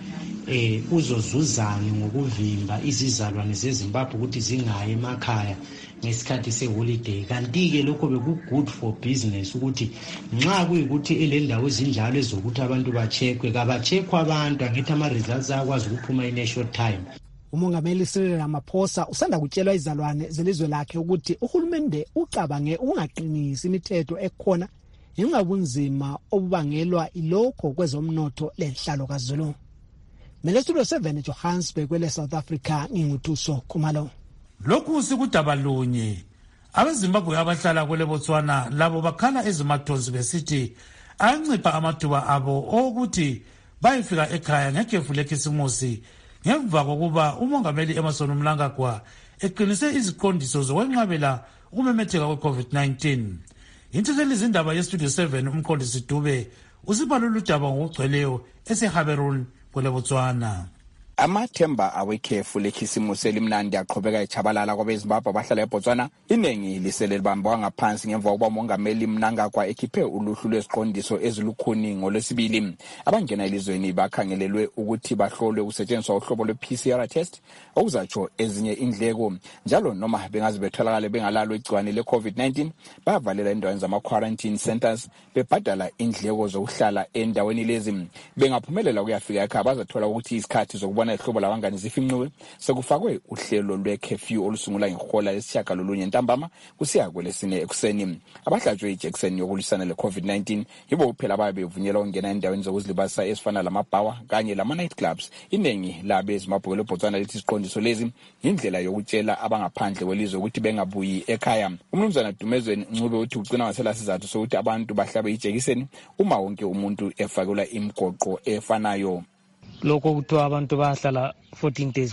uzozuzane ngokuvimba izizalwane zeZimbabwe ukuthi zingayi emakhaya ngesikhathi seholiday. Kanti-ke lokho beku-good for business ukuthi nxa kuyikuthi elendawo ezinjalo ezokuthi abantu bacheckwe, kabacheckwe abantu, angithi ama-results ayakwazi ukuphuma in a short time. Umongameli Cyril Ramaphosa usanda kutshelwa izalwane zelizwe lakhe ukuthi uhulumende ucabange ungaqinisi imithetho ekhona ingabunzima obubangelwa ilokho kwezomnotho lenhlalo kaZulu. Melesitulo 7 Johannesburg kwele South Africa nginguthuso Khumalo. Lokhu sikudaba lunye. AbeZimbabwe abahlala kwele Botswana labo bakhala ezimathonsi besithi ancipha amathuba abo ukuthi bayifika ekhaya ngekhefu lekhisimusi ngemva kokuba umongameli Emmerson Mnangagwa eqinise iziqondiso zokwenqabela ukumemetheka kwe-COVID-19. Inthetheli izindaba yestudio 7 umqondisi Dube usibhalula udaba ngokugcweleyo eseHaberun kwele Botswana. Amathemba awekhefu lekhisimusi elimnandi aqhubeka echabalala kwabeZimbabwe abahlala eBotswana. Iningi liselelibambwa ngaphansi ngemva kokuba umongameli Mnangagwa ekhiphe uluhlu lweziqondiso ezilukhuni ngolwesibili. Abangena elizweni bakhangelelwe ukuthi bahlolwe ukusetshenziswa uhlobo lwe-PCR test okuzatsho ezinye indleko njalo noma bengazi betholakala bengalalo igciwane le-COVID-19 bavalela endaweni zama-quarantine centers bebhadala indleko zokuhlala endaweni lezi. Bengaphumelela kuyafika ekhaya bazathola ukuthi isikhathi zokubona ihlobo labangani zifinqiwe sekufakwe uhlelo lwe-curfew olusungula ngehola lesishiyagalolunye ntambama kusiya kwelesine ekuseni. Abahlatshwe ijekiseni yokulisana le-COVID-19 yibo kuphela ababevunyelwa ukungena endaweni zokuzilibazisa ezifana lamabhawa kanye lama-night clubs. Iningi labeZimbabwe leBotswana lithi isiqondiso lezi yindlela yokutshela abangaphandle kwelizwe ukuthi bengabuyi ekhaya. Umnumzana Dumezweni Ncube uthi ugcina ngasela sizathu sokuthi abantu bahlabe ijekiseni uma wonke umuntu efakelwa imigoqo efanayo. Lokho kuthiwa abantu bayahlala 14 days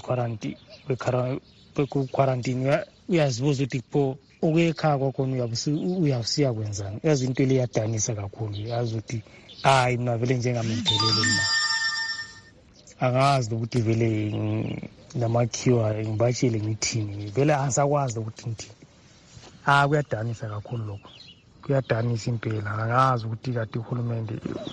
quarantine uyazibuza ukuthi pho ukwekhaya kwakhona uyawusiya kwenzani. Yazi into le yadanisa kakhulu, yazi ukuthi hayi mina vele njengamthelele mina angazi ukuthi vele namakhiwa ngibashile ngithini vele asakwazi ukuthi ngithi kuyadanisa kakhulu lokho, kuyadanisa impela. Angazi ukuthi kade uhulumende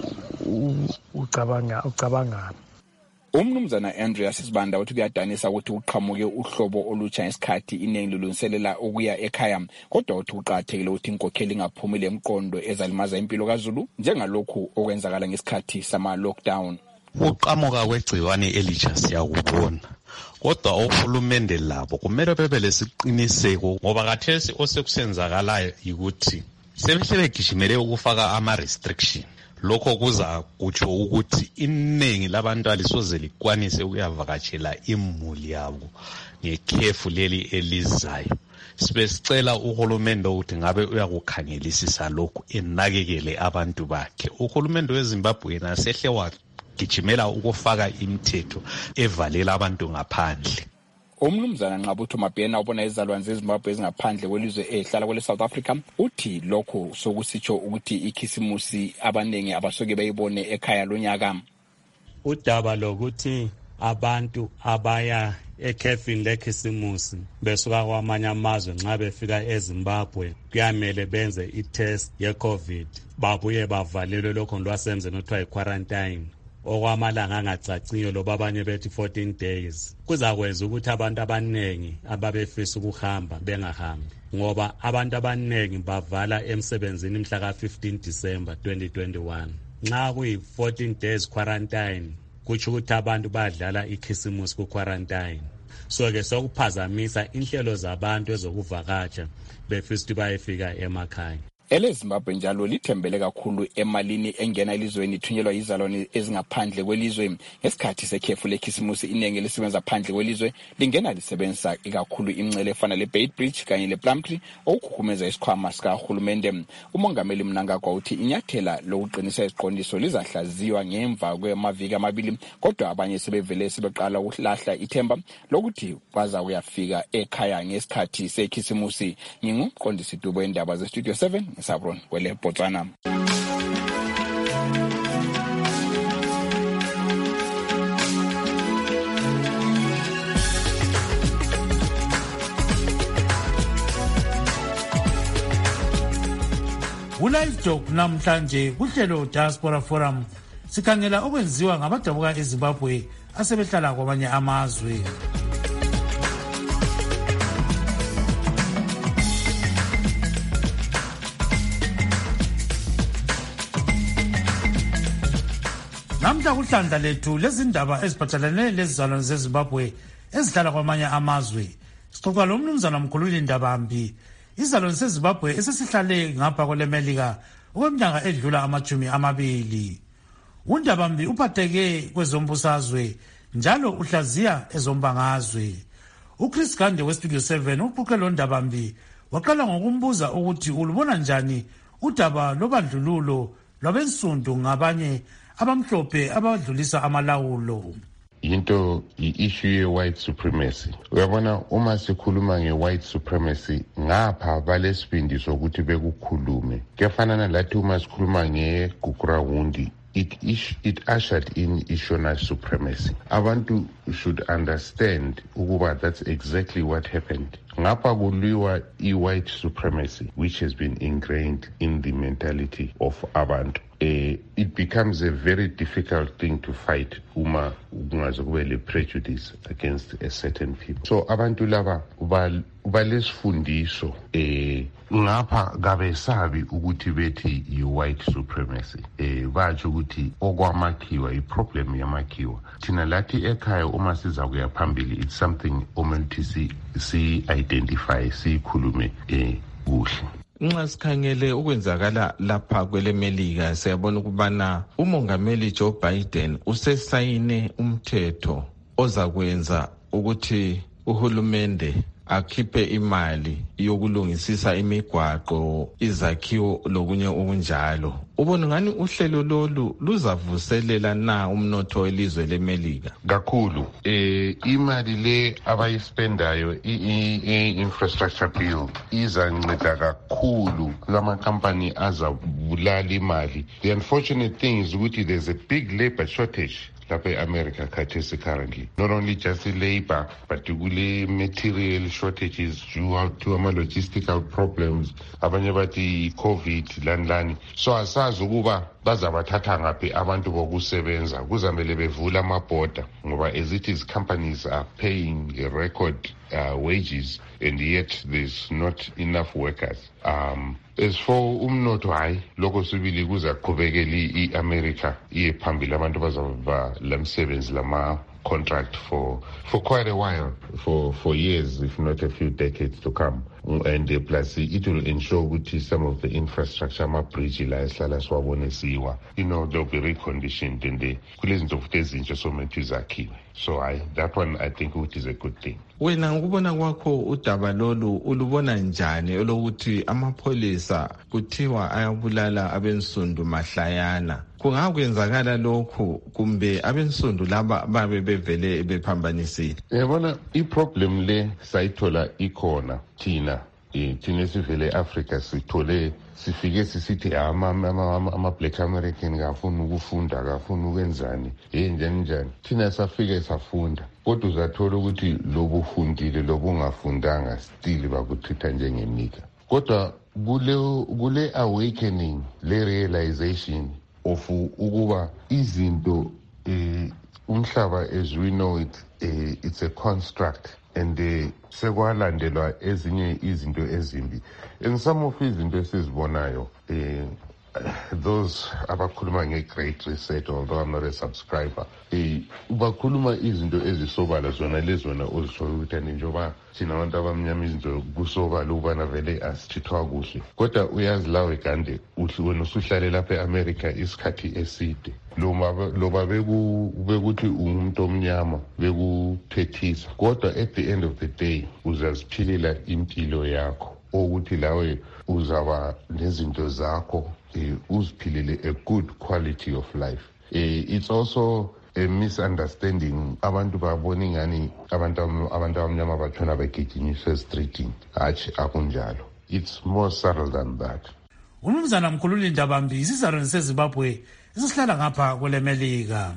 ucabanga. Umnumzana Andreas Sibanda uthi kuyadanisa ukuthi uqhamuke uhlobo olutsha ngesikhathi iningi lulungiselela ukuya ekhaya, kodwa uthi uqathekile ukuthi inkokheli ingaphumile emqondo ezalimaza impilo kaZulu njengalokhu okwenzakala ngesikhathi sama-lockdown. Uqhamuka kwegciwane elitsha siyakubona, kodwa ohulumende labo kumele bebe lesiqiniseko ngoba khathesi osekusenzakalayo yikuthi sebehle begijimele ukufaka ama-restriction. Lokho kuza kutsho ukuthi iningi labantu alisoze likwanise ukuyavakatshela imuli yabo ngekhefu leli elizayo. Sibesicela uhulumende ukuthi ngabe uyakukhangelisisa lokhu enakekele abantu bakhe. Uhulumende weZimbabwe yena sehle wagijimela ukufaka imithetho evalela abantu ngaphandle. Umnumzana Nqabutho Mabhena ubona izalwane zeZimbabwe ezingaphandle kwelizwe ehlala kwele South Africa uthi lokho sokusitsho ukuthi ikhisimusi abanengi abasoke bayibone ekhaya lonyaka. Udaba lokuthi abantu abaya ekhefini lekhisimusi besuka kwamanye amazwe nxa befika eZimbabwe kuyamele benze itest ye-COVID babuye bavalelwe lokho lwasenzeni okuthiwa yi-quarantine okwamalanga angacaciyo loba abanye bethi 14 days. Kuzakwenza ukuthi abantu abanengi ababefisa ukuhamba bengahambi ngoba abantu abanengi bavala emsebenzini mhla ka 15 December 2021. Nxa kuyi 14 days quarantine kutsho ukuthi abantu badlala ikhisimusi ku-quarantine. So-ke sokuphazamisa inhlelo zabantu ezokuvakatsha befisa ukuthi bayefika emakhaya. EleZimbabwe njalo lithembele kakhulu emalini engena elizweni ithunyelwa izalwane ezingaphandle kwelizwe. Ngesikhathi sekhefu lekhisimusi iningi lisebenza phandle kwelizwe lingena lisebenzisa ikakhulu imingcele efana leBeitbridge kanye lePlumtree okukhukhumeza isikhwama sikahulumende. Umongameli Mnangagwa uthi inyathela lokuqinisa isiqondiso lizahlaziywa ngemva kwamaviki amabili, kodwa abanye sebevele sebeqala ukulahla ithemba lokuthi baza kuyafika ekhaya ngesikhathi sekhisimusi. Ngingumqondisi Dubo wendaba zeStudio 7 Sabron kwele Botswana. Ulive Talk namhlanje kuhlelo Diaspora Forum sikhangela okwenziwa ngabadabuka eZimbabwe asebehlala kwamanye amazwe. Namhla kuhlandla lethu lezindaba eziphathelene lezizalwane zeZimbabwe ezihlala kwamanye amazwe. Sixoxa lo mnumzana Mkhululi Ndabambi, izizalwane zeZimbabwe esesihlale ngapha kweleMelika okweminyaka edlula 20. uNdabambi uphatheke kwezombusazwe njalo uhlaziya ezombangazwe. uChris Gande weStudio 7 uquqe lo Ndabambi waqala ngokumbuza ukuthi ulubona njani udaba lobandlululo lwabensundu ngabanye abamhlophe abadlulisa amalawulo. Into i-issue ye-white supremacy. Uyabona uma sikhuluma nge-white supremacy ngapha balesibindi sokuthi bekukhulume. Kuyafanana lathi uma sikhuluma nge-Gukurahundi. It ushered in Ishona supremacy. Abantu should understand ukuba that's exactly what happened. Ngapha kuliwa i-white supremacy, which has been ingrained in the mentality of abantu. It becomes a very difficult thing to fight uma kungaze kube le prejudice against a certain people. So abantu laba ubalesifundiso ngapha kabesabi ukuthi bethi yi-white supremacy. Batsho ukuthi okwamakhiwa i-problem yamakhiwa. Thina lathi ekhaya uma siza kuya phambili, it's something omuntu si-identify, siyikhulume kuhle. Nxa sikhangele ukwenzakala lapha kweleMelika siyabona ukubana umongameli Joe Biden usesayine umthetho ozakwenza ukuthi uhulumende akhiphe imali yokulungisisa imigwaqo, izakhiwo lokunye okunjalo. Ubona ngani uhlelo lolu luzavuselela na umnotho welizwe leMelika? Kakhulu imali le abayispendayo i-infrastructure bill izanceda kakhulu lama company azabulala imali. The unfortunate thing is ukuthi there's a big labor shortage lapha eAmerica khathesi currently. Not only just labor, but kule material shortages due to logistical problems, abanye bathi COVID lani. So asazi ukuba bazabathatha ngaphi abantu bokusebenza. Kuzamele bevula amabhoda ngoba as it is companies are paying a record wages and yet there's not enough workers. As for umnotho hayi lokho sibili kuzaqhubekela iAmerica iye phambili, abantu bazaba lamsebenzi lama contract for quite a while, for years, if not a few decades to come. And plus it will ensure that some of the infrastructure, bridge la esihlala siwabone siwa, they'll be reconditioned and kulezinto futhi ezintsha somuntu izakhiwe. So that one I think which is a good thing. Wena ngokubona kwakho udaba lolu ulubona njani olokuthi amapholisa kuthiwa ayabulala abensundu mahlayana? Kungakwenzakala lokhu kumbe abensundu laba babe bevele bephambanisile? Yabona iproblem le sayithola ikhona thina sivele eAfrica sifike sisithi ama-Black American kafuna ukufunda, kafuna ukwenzani, njani. Thina safike safunda, kodwa uzathola ukuthi lobufundile lobungafundanga still bakutreata njengenika. Kodwa kule awakening, le realization of ukuba izinto umhlaba as we know it, it's a construct and sekwalandelwa ezinye izinto ezimbi. And some of izinto esizibonayo those abakhuluma nge-Great Reset, although I'm not a subscriber, bakhuluma izinto ezisobala zona lezona ozishoyo ukuthi njengoba thina abantu abamnyama izinto kusobala ukubana vele asithithwa kuhle. Kodwa uyazi lawe Gande, wena usuhlale lapha e-America isikhathi eside. Loba bekuthi umuntu omnyama bekuphethisa, kodwa at the end of the day uzaziphilela impilo yakho ukuthi lawe uzaba nezinto zakho uziphilele a good quality of life. It's also a misunderstanding. Abantu babona ingani abantu abamnyama batshona begijinyiswa streeting. Hatshi akunjalo. It's more subtle than that. Umnumzana Mkhululi Ndabambi, isizalwane seZimbabwe esihlala ngapha kwele Melika.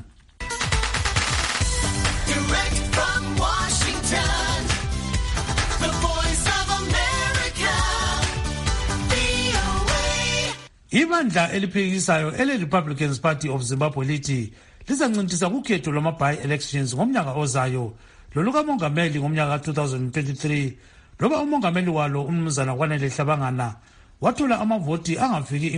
Ibandla eliphikisayo ele-Republicans Party of Zimbabwe lithi lizancintisa kukhetho lwama-by-elections ngomnyaka ozayo lolukamongameli ngomnyaka ka-2023 loba umongameli walo umnumzana Kwanele Hlabangana wathola amavoti angafiki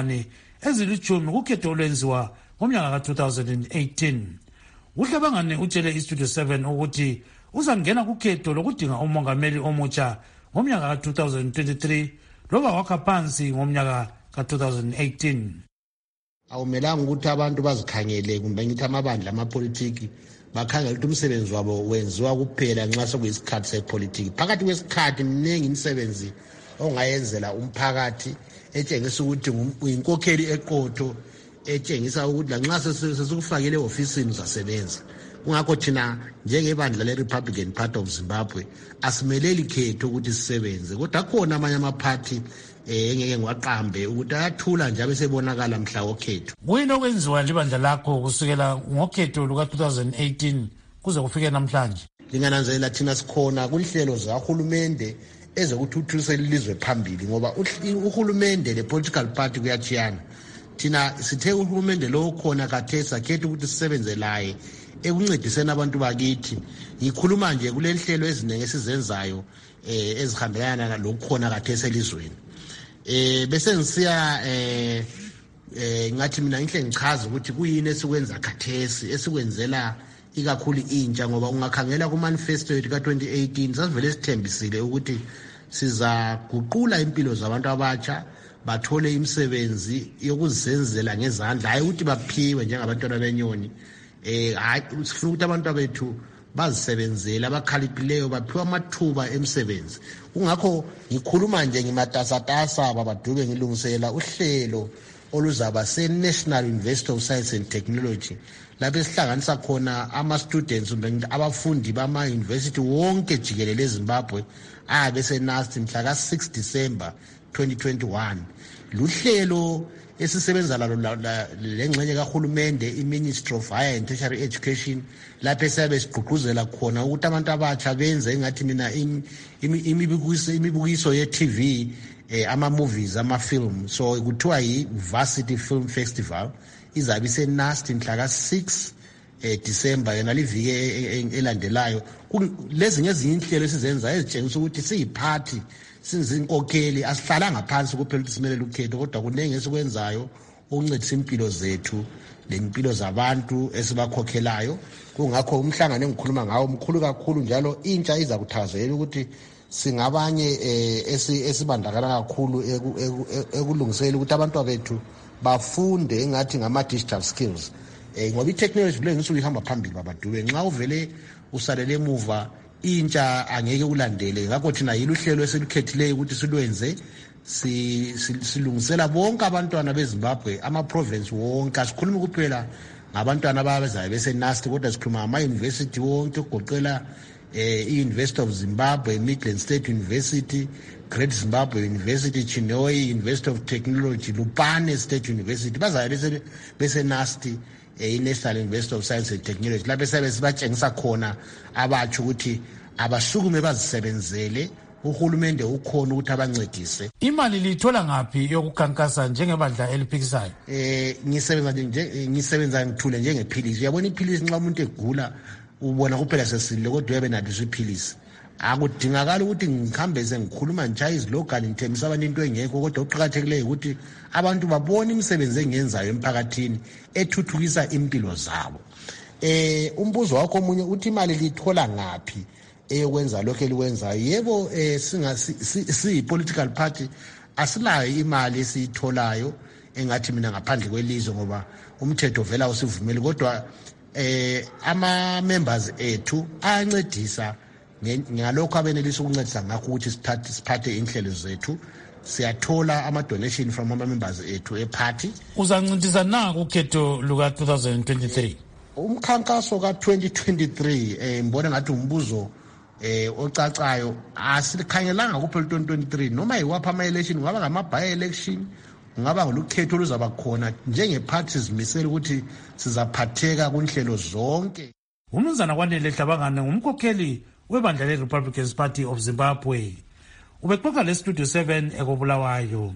10,000 kukhetho olwenziwa ngomnyaka ka-2018. uHlabangane utshele iStudio 7 ukuthi uzangena kukhetho lokudinga umongameli omutsha ngomnyaka ka-2023 loba wakha phansi ngomnyaka ka-2018. Awumelanga ukuthi abantu bazikhangele kumbe ngithi amabandla amapolitiki bakhangela ukuthi umsebenzi wabo wenziwa kuphela nxa sekuyisikhathi sepolitiki. Phakathi kwesikhathi mningi imisebenzi ongayenzela umphakathi etshengisa ukuthi uyinkokheli eqotho, etshengisa ukuthi lanxa sesikufakile ofisini uzasebenza. Kungakho thina njengebandla le-Republican Party of Zimbabwe asimeleli khetho ukuthi sisebenze, kodwa khona amanye amaphathi engeke ngiwaqambe ukuthi ayathula nje abesebonakala mhla wokhetho. Kuyini okwenziwa libandla lakho kusukela ngokhetho luka-2018 kuze kufike namhlanje? Lingananzelela thina sikhona kunhlelo zahulumende ezokuthuthukisa ilizwe phambili, ngoba uhulumende le-political party kuyachiyana. Thina sithe uhulumende lo khona khathesi akhethe ukuthi sisebenze laye ekuncediseni abantu bakithi. Ngikhuluma nje kule nhlelo eziningi esizenzayo ezihambelana nalokho khona khathesi elizweni. Bese ngisiya ngathi mina inhle ngichaza ukuthi kuyini esikwenza khathesi esikwenzela ikakhulu intsha, ngoba ungakhangela ku manifesto yethu ka-2018 sasivele sithembisile ukuthi sizaguqula impilo zabantu abatsha bathole imisebenzi yokuzisenzela ngezandla, hayi ukuthi baphiwe njengabantwana benyoni. Hayi sifuna ukuthi abantu bethu bazisebenzele, abakhaliphileyo baphiwa amathuba emsebenzi. Kungakho ngikhuluma nje ngimatasatasa babadube ngilungisela uhlelo oluzaba se-National University of Science and Technology, lapho esihlanganisa khona ama-students abafundi bama-university wonke jikelele eZimbabwe abe se-NUST mhla ka-6 December 2021. Luhlelo esisebenza lengxenye kahulumende i-Ministry of Higher and Tertiary Education, lapho esiyabe sigqugquzela khona ukuthi abantu abatsha benze engathi mina imibukiso ye-TV, ama-movies, ama-film. So kuthiwa yi-Varsity Film Festival izabe ise-NUST mhla ka-6 December yona liviki elandelayo. Lezi ngezinye inhlelo esizenza ezitshengisa ukuthi siyiphathi sinzinkokheli asihlalanga phansi kuphela ukuthi simelele ukhetho, kodwa kunenge esikwenzayo ukuncedisa impilo zethu lempilo zabantu esibakhokhelayo. Kungakho umhlangano engikhuluma ngawo mkhulu kakhulu, njalo intsha iza kuthazela ukuthi singabanye esibandakana kakhulu ekulungisela ukuthi abantu bethu bafunde engathi ngama-digital skills, ngoba i-technology vele ngisuke ihamba phambili babadube. Nxa uvele usalele emuva intsha angeke ulandele. Ngakho thina yilo uhlelo esilukhethileyo ukuthi silwenze, silungisela bonke abantwana beZimbabwe, ama-province wonke. Asikhulumi kuphela ngabantwana abazayo bese-NUST, kodwa sikhuluma ngama-university wonke ukugoqela i-University of Zimbabwe, Midland State University, Great Zimbabwe University, Chinhoyi University of Technology, Lupane State University, bazayo bese-NUST, i-National University of Science and Technology, lapho esabe sibatshengisa khona abatsho ukuthi abasukume bazisebenzele, uhulumende ukhona ukuthi abancedise. Imali lithola ngaphi yokukhankasa njengebandla eliphikisayo? Ngisebenza ngithule njengephilisi. Uyabona iphilisi nxa umuntu egula ubona kuphela sesilile, kodwa uyabe nathi iphilisi. akudingakala ukuthi ngihambe sengikhuluma njaya izilogani ngithembisa abantu into engekho, kodwa okuqakathekileyo ukuthi abantu babone imisebenzi engiyenzayo emphakathini ethuthukisa impilo zabo. Umbuzo wakho omunye uthi imali lithola ngaphi eyokwenza lokho elikwenzayo? Yebo, siyi-political party asilayo imali esiyitholayo engathi mina ngaphandle kwelizwe, ngoba umthetho vela usivumeli, kodwa ama-members ethu ayancedisa ngalokho abenelisa ukuncedisa ngakho ukuthi siphathe inhlelo zethu. Siyathola ama-donation from ama-members ethu e-party. Uzancedisa na kukhetho luka-2023? Umkhankaso ka-2023 ngibona ngathi umbuzo ocacayo. Asikhangelanga kuphela 2023, noma yiwaphi ama-election, kungaba ngama-by-election, kungaba ngolukhetho oluzaba khona, njenge-party sizimisele ukuthi sizaphatheka kunhlelo zonke. Umnumzana Kwanele Hlabangane ngumkhokheli webandla le-Republican Party of Zimbabwe. Ubexoxa le-Studio 7 ekobulawayo.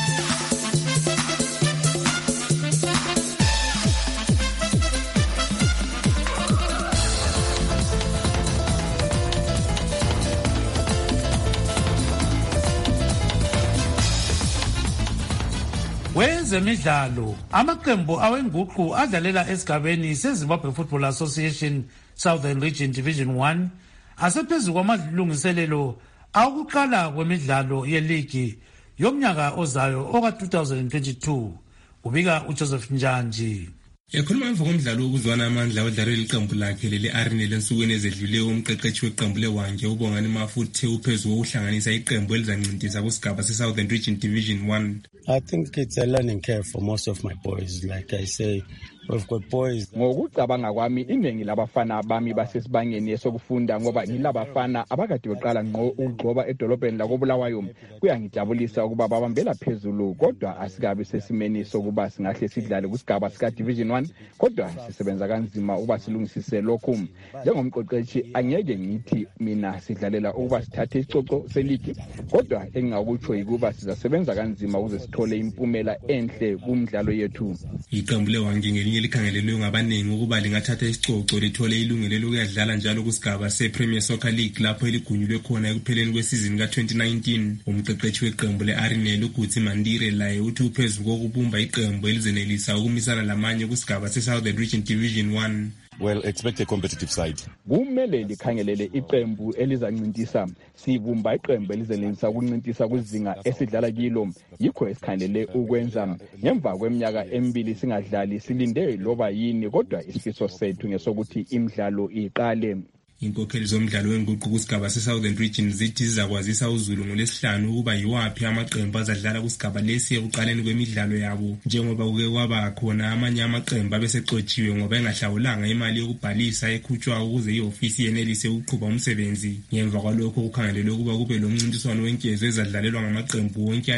Wezemidlalo, amaqembu awenguqu adlalela esigabeni seZimbabwe Football Association Southern Region Division 1 asephezu kwamalungiselelo akuqala kwemidlalo yeligi yomnyaka ozayo oka-2022, kubika uJoseph Njanji. Ekhuluma emva komdlalo wokuzwana amandla odlalwe iqembu lakhe leli-Arsenal ensukwini ezedluleyo, umqeqeshi weqembu leWange uBongani Mafuthe uphezu kokuhlanganisa iqembu elizancintisa kusigaba se-Southern Region Division 1. I think it's a learning curve for most of my boys. Like I say, we've got boys. Ngokucabanga kwami iningi labafana bami basesibangeni esokufunda, ngoba ngilabafana abakade beqala ukugcoba edolobheni lakobulawayo. Kuyangijabulisa ukuba babambela phezulu, kodwa asikabi sesimeni sokuba singahle sidlale kusigaba sika Division 1, kodwa sisebenza kanzima ukuba silungisise lokhu. Njengomqeqeshi angeke ngithi mina sidlalela ukuba sithathe isicoco seligi, kodwa engingakutsho yikuba sizasebenza kanzima ukuze sithole impumela enhle kumdlalo yethu. Iqembu leWange ngelinye likhangelelwe ngabaningi ukuba lingathatha isicoco lithole ilungelo lokuyadlala njalo kusigaba se-Premier Soccer League lapho eligunyulwe khona ekupheleni kwesizini ka-2019. Umqeqeshi weqembu le-Arsenal uGutsi Mandire laye uthi uphezu kokubumba iqembu elizenelisa ukumisana lamanye kusigaba se-Southern Region Division 1. Well, expect a competitive side. Kumele likhangelele iqembu elizancintisa. Sivumba iqembu elizenelisa ukuncintisa kwizinga esidlala kilo. Yikho esikhangelele ukwenza. Ngemva kweminyaka emibili singadlali, silinde loba yini, kodwa isifiso sethu ngesokuthi imidlalo iqale. Inkokheli zomdlalo wenguqu kusigaba se-Southern Region zithi zizakwazisa uZulu ngoLwesihlanu ukuba yiwaphi amaqembu azadlala kusigaba lesi ekuqaleni kwemidlalo yabo, njengoba kuke kwaba khona amanye amaqembu abesexotshiwe ngoba engahlawulanga imali yokubhalisa ekhutshwa ukuze i-ofisi yenelise ukuqhuba umsebenzi. Ngemva kwalokho kukhangelelwe ukuba kube lomncintiswano wenkezo ezadlalelwa ngamaqembu wonke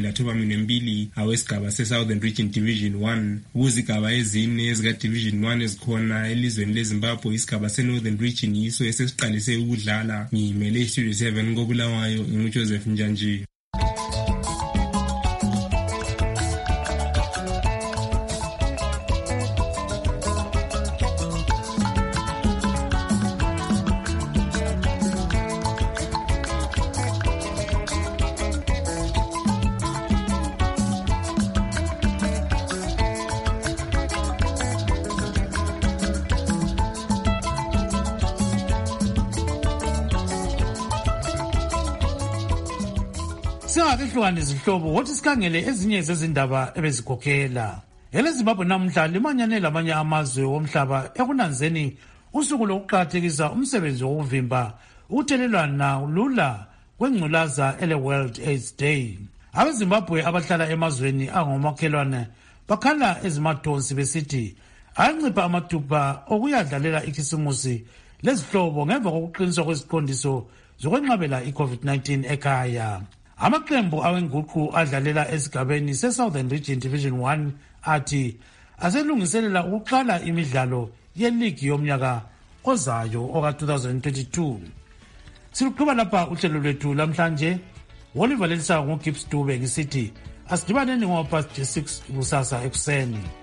ali-12 awesigaba se-Southern Region Division 1. Kuzigaba ezine ezika-Division 1 ezikhona elizweni leZimbabwe, isigaba se-Northern Region so esesiqalise ukudlala. Ngiyimele iStudio 7 kobulawayo, nguJoseph Njanji. Singakehlukane izihlobo, wothi sikhangele ezinye zezindaba ebezikhokhela. EleZimbabwe namhla limanyane lamanye amazwe womhlaba ekunanzeni usuku lokuqakathekisa umsebenzi wokuvimba ukuthelelwana lula kwengculaza ele-World AIDS Day. AbeZimbabwe abahlala emazweni angomakhelwane bakhala ezimathonsi besithi ayancipha amathuba okuyadlalela ikhisimusi lezihlobo ngemva kokuqiniswa kweziqondiso zokwenqabela i-COVID-19 ekhaya. Amaqembu awenguqu adlalela esigabeni se-Southern Region Division 1 athi aselungiselela ukuqala imidlalo yeligi yomnyaka ozayo oka-2022. Siluqhuba lapha uhlelo lwethu lamhlanje. Wolivalelisa ngoGibbs Dube ngisithi asidibaneni ngo-6 kusasa ekuseni.